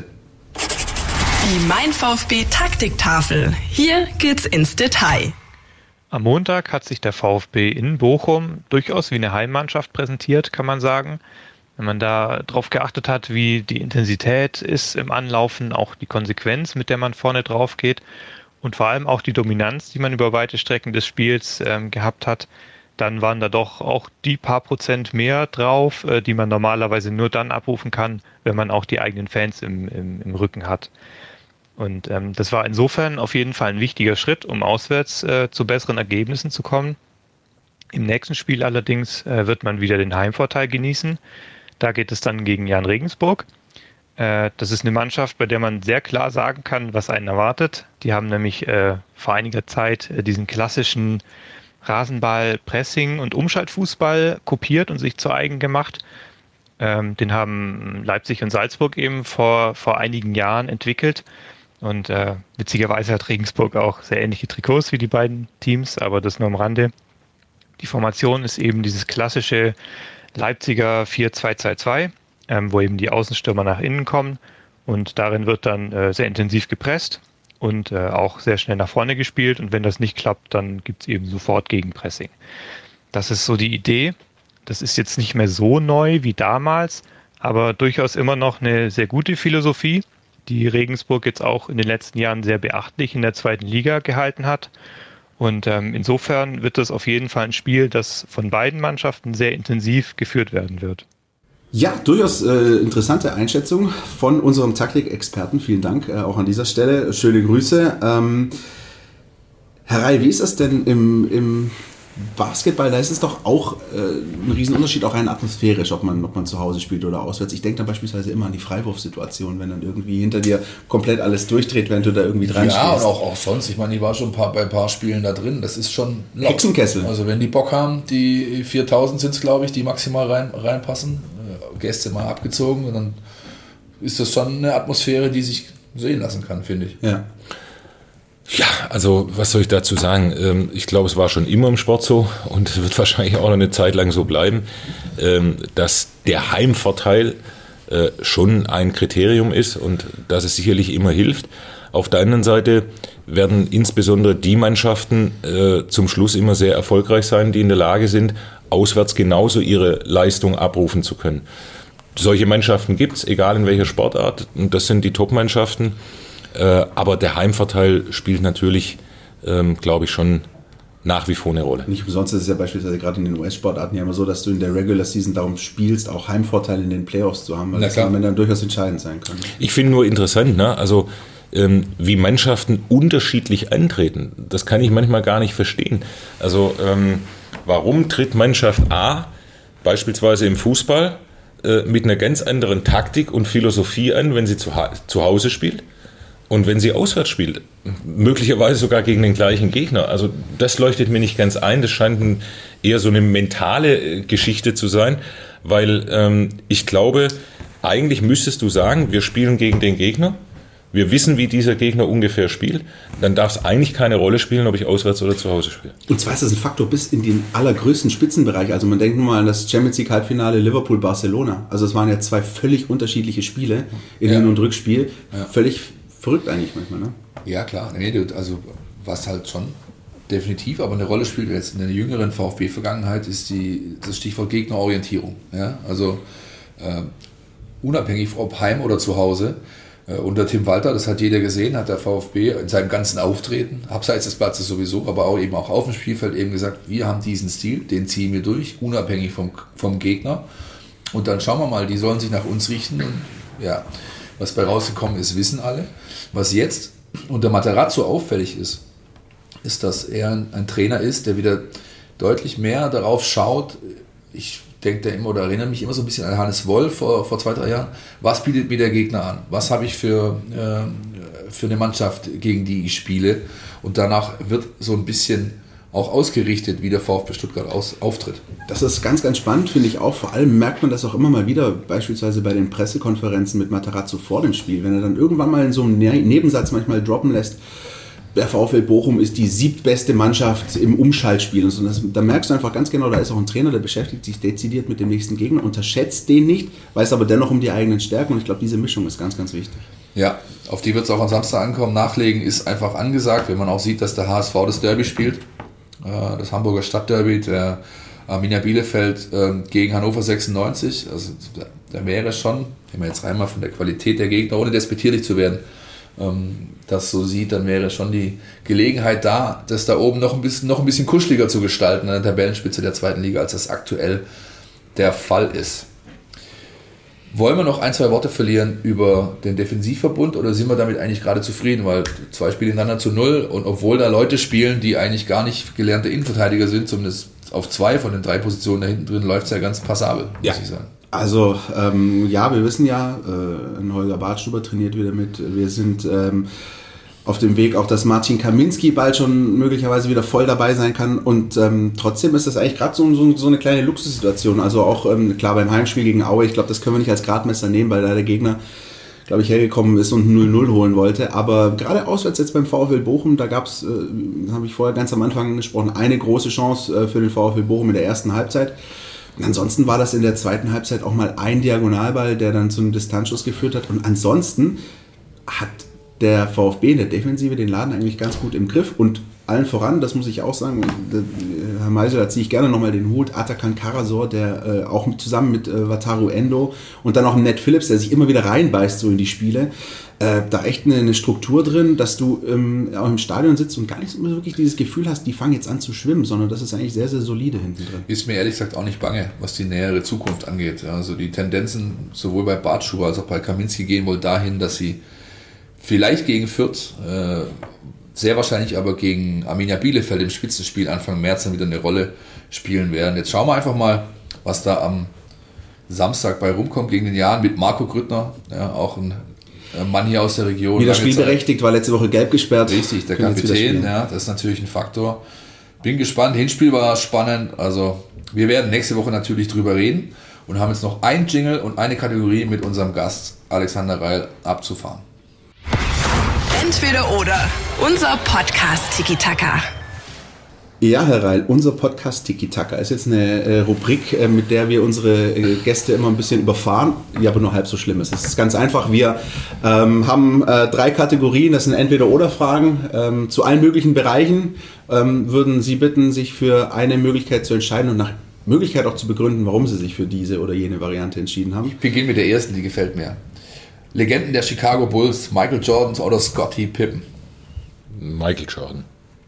Die Mein VfB Taktiktafel. Hier geht's ins Detail. Am Montag hat sich der VfB in Bochum durchaus wie eine Heimmannschaft präsentiert, kann man sagen. Wenn man da drauf geachtet hat, wie die Intensität ist im Anlaufen, auch die Konsequenz, mit der man vorne drauf geht und vor allem auch die Dominanz, die man über weite Strecken des Spiels ähm, gehabt hat, dann waren da doch auch die paar Prozent mehr drauf, äh, die man normalerweise nur dann abrufen kann, wenn man auch die eigenen Fans im, im, im Rücken hat. Und ähm, das war insofern auf jeden Fall ein wichtiger Schritt, um auswärts äh, zu besseren Ergebnissen zu kommen. Im nächsten Spiel allerdings äh, wird man wieder den Heimvorteil genießen. Da geht es dann gegen Jan Regensburg. Äh, das ist eine Mannschaft, bei der man sehr klar sagen kann, was einen erwartet. Die haben nämlich äh, vor einiger Zeit äh, diesen klassischen Rasenball, Pressing und Umschaltfußball kopiert und sich zu eigen gemacht. Ähm, den haben Leipzig und Salzburg eben vor, vor einigen Jahren entwickelt. Und äh, witzigerweise hat Regensburg auch sehr ähnliche Trikots wie die beiden Teams, aber das nur am Rande. Die Formation ist eben dieses klassische Leipziger vier zwei zwei zwei, ähm, wo eben die Außenstürmer nach innen kommen und darin wird dann äh, sehr intensiv gepresst und äh, auch sehr schnell nach vorne gespielt und wenn das nicht klappt, dann gibt es eben sofort Gegenpressing. Das ist so die Idee. Das ist jetzt nicht mehr so neu wie damals, aber durchaus immer noch eine sehr gute Philosophie, die Regensburg jetzt auch in den letzten Jahren sehr beachtlich in der zweiten Liga gehalten hat. Und ähm, insofern wird das auf jeden Fall ein Spiel, das von beiden Mannschaften sehr intensiv geführt werden wird. Ja, durchaus äh, interessante Einschätzung von unserem Taktikexperten. Vielen Dank äh, auch an dieser Stelle. Schöne Grüße. Ähm, Herr Reil, wie ist das denn im, im Basketball? Da ist es doch auch äh, ein Riesenunterschied, auch rein atmosphärisch, ob man, ob man zu Hause spielt oder auswärts. Ich denke da beispielsweise immer an die Freiwurfsituation, wenn dann irgendwie hinter dir komplett alles durchdreht, wenn du da irgendwie dran stehst. Ja, und auch, auch sonst. Ich meine, ich war schon ein paar, bei ein paar Spielen da drin. Das ist schon laut. Hexenkessel. Also wenn die Bock haben, die viertausend sind es, glaube ich, die maximal rein, reinpassen. Äh, Gäste mal abgezogen und dann ist das schon eine Atmosphäre, die sich sehen lassen kann, finde ich. Ja. Ja, also was soll ich dazu sagen? Ich glaube, es war schon immer im Sport so und es wird wahrscheinlich auch noch eine Zeit lang so bleiben, dass der Heimvorteil schon ein Kriterium ist und dass es sicherlich immer hilft. Auf der anderen Seite werden insbesondere die Mannschaften zum Schluss immer sehr erfolgreich sein, die in der Lage sind, auswärts genauso ihre Leistung abrufen zu können. Solche Mannschaften gibt es, egal in welcher Sportart, und das sind die Top-Mannschaften. Aber der Heimvorteil spielt natürlich, ähm, glaube ich, schon nach wie vor eine Rolle. Nicht umsonst ist es ja beispielsweise gerade in den U S-Sportarten ja immer so, dass du in der Regular Season darum spielst, auch Heimvorteile in den Playoffs zu haben, weil das am Ende dann durchaus entscheidend sein kann. Ich finde nur interessant, ne? Also ähm, wie Mannschaften unterschiedlich antreten, das kann ich manchmal gar nicht verstehen. Also ähm, Warum tritt Mannschaft A beispielsweise im Fußball äh, mit einer ganz anderen Taktik und Philosophie an, wenn sie zu, ha- zu Hause spielt und wenn sie auswärts spielt? Möglicherweise sogar gegen den gleichen Gegner. Also das leuchtet mir nicht ganz ein. Das scheint ein, eher so eine mentale äh, Geschichte zu sein, weil ähm, ich glaube, eigentlich müsstest du sagen, wir spielen gegen den Gegner. Wir wissen, wie dieser Gegner ungefähr spielt. Dann darf es eigentlich keine Rolle spielen, ob ich auswärts oder zu Hause spiele. Und zwar ist das ein Faktor bis in den allergrößten Spitzenbereich. Also man denkt nur mal an das Champions League Halbfinale Liverpool-Barcelona. Also es waren ja zwei völlig unterschiedliche Spiele in Ja. Hin- und Rückspiel. Ja. Völlig verrückt eigentlich manchmal, ne? Ja, klar. Nee, du- also was halt schon definitiv aber eine Rolle spielt jetzt in der jüngeren VfB-Vergangenheit, ist die, das Stichwort Gegnerorientierung. Ja? Also äh, unabhängig ob heim oder zu Hause. Äh, unter Tim Walter, das hat jeder gesehen, hat der VfB in seinem ganzen Auftreten, abseits des Platzes sowieso, aber auch eben auch auf dem Spielfeld eben gesagt, wir haben diesen Stil, den ziehen wir durch, unabhängig vom, vom Gegner. Und dann schauen wir mal, die sollen sich nach uns richten. Und ja, was bei rausgekommen ist, wissen alle. Was jetzt unter Materazzo auffällig ist, ist, dass er ein, ein Trainer ist, der wieder deutlich mehr darauf schaut. Ich denke da immer oder erinnere mich immer so ein bisschen an Hannes Wolf vor, vor zwei, drei Jahren. Was bietet mir der Gegner an? Was habe ich für, äh, für eine Mannschaft, gegen die ich spiele? Und danach wird so ein bisschen auch ausgerichtet, wie der VfB Stuttgart aus, auftritt. Das ist ganz, ganz spannend, finde ich auch. Vor allem merkt man das auch immer mal wieder, beispielsweise bei den Pressekonferenzen mit Materazzo vor dem Spiel, wenn er dann irgendwann mal in so einem Ne- Nebensatz manchmal droppen lässt, der VfL Bochum ist die siebtbeste Mannschaft im Umschaltspiel. Und so. Das, da merkst du einfach ganz genau, da ist auch ein Trainer, der beschäftigt sich dezidiert mit dem nächsten Gegner, unterschätzt den nicht, weiß aber dennoch um die eigenen Stärken. Und ich glaube, diese Mischung ist ganz, ganz wichtig. Ja, auf die wird es auch am Samstag ankommen. Nachlegen ist einfach angesagt, wenn man auch sieht, dass der H S V das Derby spielt. Das Hamburger Stadtderby, der Arminia Bielefeld gegen Hannover sechsundneunzig. Also da, da wäre schon, wenn man jetzt rein mal von der Qualität der Gegner, ohne despektierlich zu werden, das so sieht, dann wäre schon die Gelegenheit da, das da oben noch ein bisschen, noch ein bisschen kuscheliger zu gestalten an der Tabellenspitze der zweiten Liga, als das aktuell der Fall ist. Wollen wir noch ein, zwei Worte verlieren über den Defensivverbund oder sind wir damit eigentlich gerade zufrieden? Weil zwei Spiele hintereinander zu null und obwohl da Leute spielen, die eigentlich gar nicht gelernte Innenverteidiger sind, zumindest auf zwei von den drei Positionen da hinten drin, läuft es ja ganz passabel, muss Ja. ich sagen. Also, ähm, ja, wir wissen ja, äh, ein Holger Badstuber trainiert wieder mit. Wir sind ähm, auf dem Weg auch, dass Marcin Kaminski bald schon möglicherweise wieder voll dabei sein kann. Und ähm, trotzdem ist das eigentlich gerade so, so, so eine kleine Luxussituation. Also auch, ähm, klar, beim Heimspiel gegen Aue, ich glaube, das können wir nicht als Gradmesser nehmen, weil da der Gegner, glaube ich, hergekommen ist und null null holen wollte. Aber gerade auswärts jetzt beim VfL Bochum, da gab es, äh, habe ich vorher ganz am Anfang angesprochen, eine große Chance äh, für den VfL Bochum in der ersten Halbzeit. Und ansonsten war das in der zweiten Halbzeit auch mal ein Diagonalball, der dann zu einem Distanzschuss geführt hat. Und ansonsten hat der VfB in der Defensive den Laden eigentlich ganz gut im Griff. Und allen voran, das muss ich auch sagen, Herr Meisel, da ziehe ich gerne nochmal den Hut, Atakan Karasor, der äh, auch mit, zusammen mit äh, Wataru Endo und dann auch Ned Phillips, der sich immer wieder reinbeißt so in die Spiele, äh, da echt eine, eine Struktur drin, dass du ähm, auch im Stadion sitzt und gar nicht so wirklich dieses Gefühl hast, die fangen jetzt an zu schwimmen, sondern das ist eigentlich sehr, sehr solide hinten drin. Ist mir ehrlich gesagt auch nicht bange, was die nähere Zukunft angeht. Also die Tendenzen sowohl bei Bartschuber als auch bei Kaminski gehen wohl dahin, dass sie vielleicht gegen Fürth, äh, sehr wahrscheinlich aber gegen Arminia Bielefeld im Spitzenspiel Anfang März dann wieder eine Rolle spielen werden. Jetzt schauen wir einfach mal, was da am Samstag bei rumkommt gegen den Jahren mit Marco Grüttner, ja, auch ein Mann hier aus der Region. Wieder spielberechtigt, war letzte Woche gelb gesperrt. Richtig, der Kapitän, ja, das ist natürlich ein Faktor. Bin gespannt, Hinspiel war spannend, also wir werden nächste Woche natürlich drüber reden und haben jetzt noch ein Jingle und eine Kategorie mit unserem Gast Alexander Reil abzufahren. Entweder oder. Unser Podcast Tiki Taka. Ja, Herr Reil, unser Podcast Tiki Taka ist jetzt eine äh, Rubrik, äh, mit der wir unsere äh, Gäste immer ein bisschen überfahren, die aber nur halb so schlimm ist. Es ist ganz einfach, wir ähm, haben äh, drei Kategorien, das sind Entweder-Oder-Fragen ähm, zu allen möglichen Bereichen. Ähm, würden Sie bitten, sich für eine Möglichkeit zu entscheiden und nach Möglichkeit auch zu begründen, warum Sie sich für diese oder jene Variante entschieden haben? Ich beginne mit der ersten, die gefällt mir. Legenden der Chicago Bulls, Michael Jordan oder Scottie Pippen? Michael Jordan.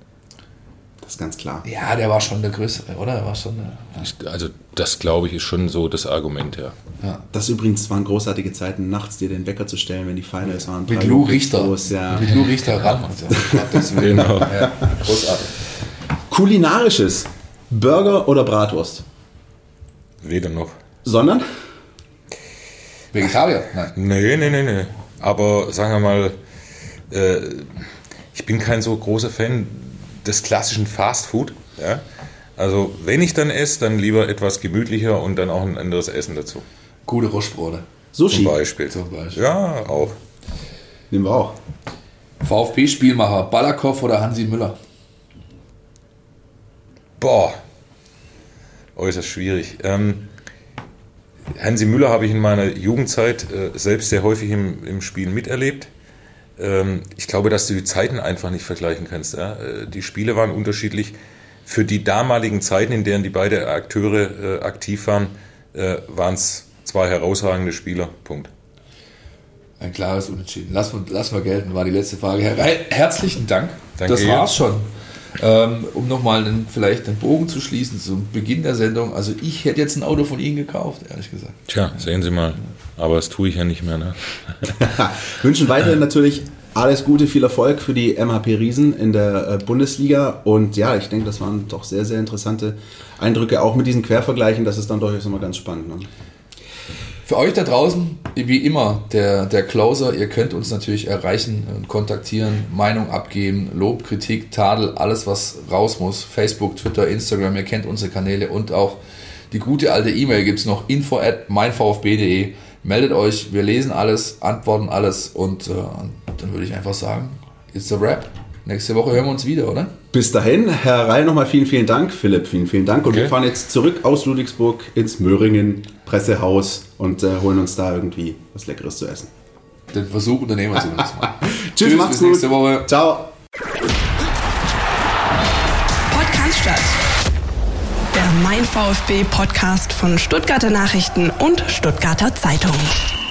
Das ist ganz klar. Ja, der war schon der Größere, oder? Der war schon der, ja. Ich, also das, glaube ich, ist schon so das Argument, ja. Ja. Das übrigens waren großartige Zeiten, nachts dir den Wecker zu stellen, wenn die Finals waren. Mit Lou Richter. Groß, ja. Mit Lou Richter ran. Also, Genau. ja, großartig. Kulinarisches. Burger oder Bratwurst? Weder noch. Sondern? Vegetarier? Nein. Nee, nee, nee, nee. Aber sagen wir mal, äh, ich bin kein so großer Fan des klassischen Fast Food. Ja? Also wenn ich dann esse, dann lieber etwas gemütlicher und dann auch ein anderes Essen dazu. Gute Rostbrote. Sushi. Zum Beispiel. Zum Beispiel. Ja, auch. Nehmen wir auch. VfB-Spielmacher, Balakow oder Hansi Müller? Boah, äußerst schwierig. Ähm, Hansi Müller habe ich in meiner Jugendzeit äh, selbst sehr häufig im, im Spiel miterlebt. Ähm, ich glaube, dass du die Zeiten einfach nicht vergleichen kannst. Ja? Äh, die Spiele waren unterschiedlich. Für die damaligen Zeiten, in denen die beiden Akteure äh, aktiv waren, äh, waren es zwei herausragende Spieler. Punkt. Ein klares Unentschieden. Lassen wir, lassen wir gelten, war die letzte Frage. Herr Reil, herzlichen Dank. Danke das ihr. war's schon. Ähm, um nochmal einen, vielleicht einen Bogen zu schließen zum Beginn der Sendung. Also ich hätte jetzt ein Auto von Ihnen gekauft, ehrlich gesagt. Tja, sehen Sie mal. Aber das tue ich ja nicht mehr. Ne? Wünschen weiterhin natürlich alles Gute, viel Erfolg für die M H P Riesen in der Bundesliga. Und ja, ich denke, das waren doch sehr, sehr interessante Eindrücke. Auch mit diesen Quervergleichen, das ist dann durchaus immer ganz spannend. Ne? Für euch da draußen, wie immer, der, der Closer, ihr könnt uns natürlich erreichen und kontaktieren, Meinung abgeben, Lob, Kritik, Tadel, alles was raus muss. Facebook, Twitter, Instagram, ihr kennt unsere Kanäle und auch die gute alte E-Mail gibt es noch, info at meinvfb punkt de. Meldet euch, wir lesen alles, antworten alles und äh, dann würde ich einfach sagen, it's a wrap. Nächste Woche hören wir uns wieder, oder? Bis dahin, Herr Reil, nochmal vielen, vielen Dank. Philipp, vielen, vielen Dank. Und Okay. wir fahren jetzt zurück aus Ludwigsburg ins Möhringen Pressehaus und äh, holen uns da irgendwie was Leckeres zu essen. Den Versuch unternehmen wir zumindest mal. Tschüss, macht's bis gut. nächste Woche. Ciao. Podcast statt. Der Mein VfB Podcast von Stuttgarter Nachrichten und Stuttgarter Zeitung.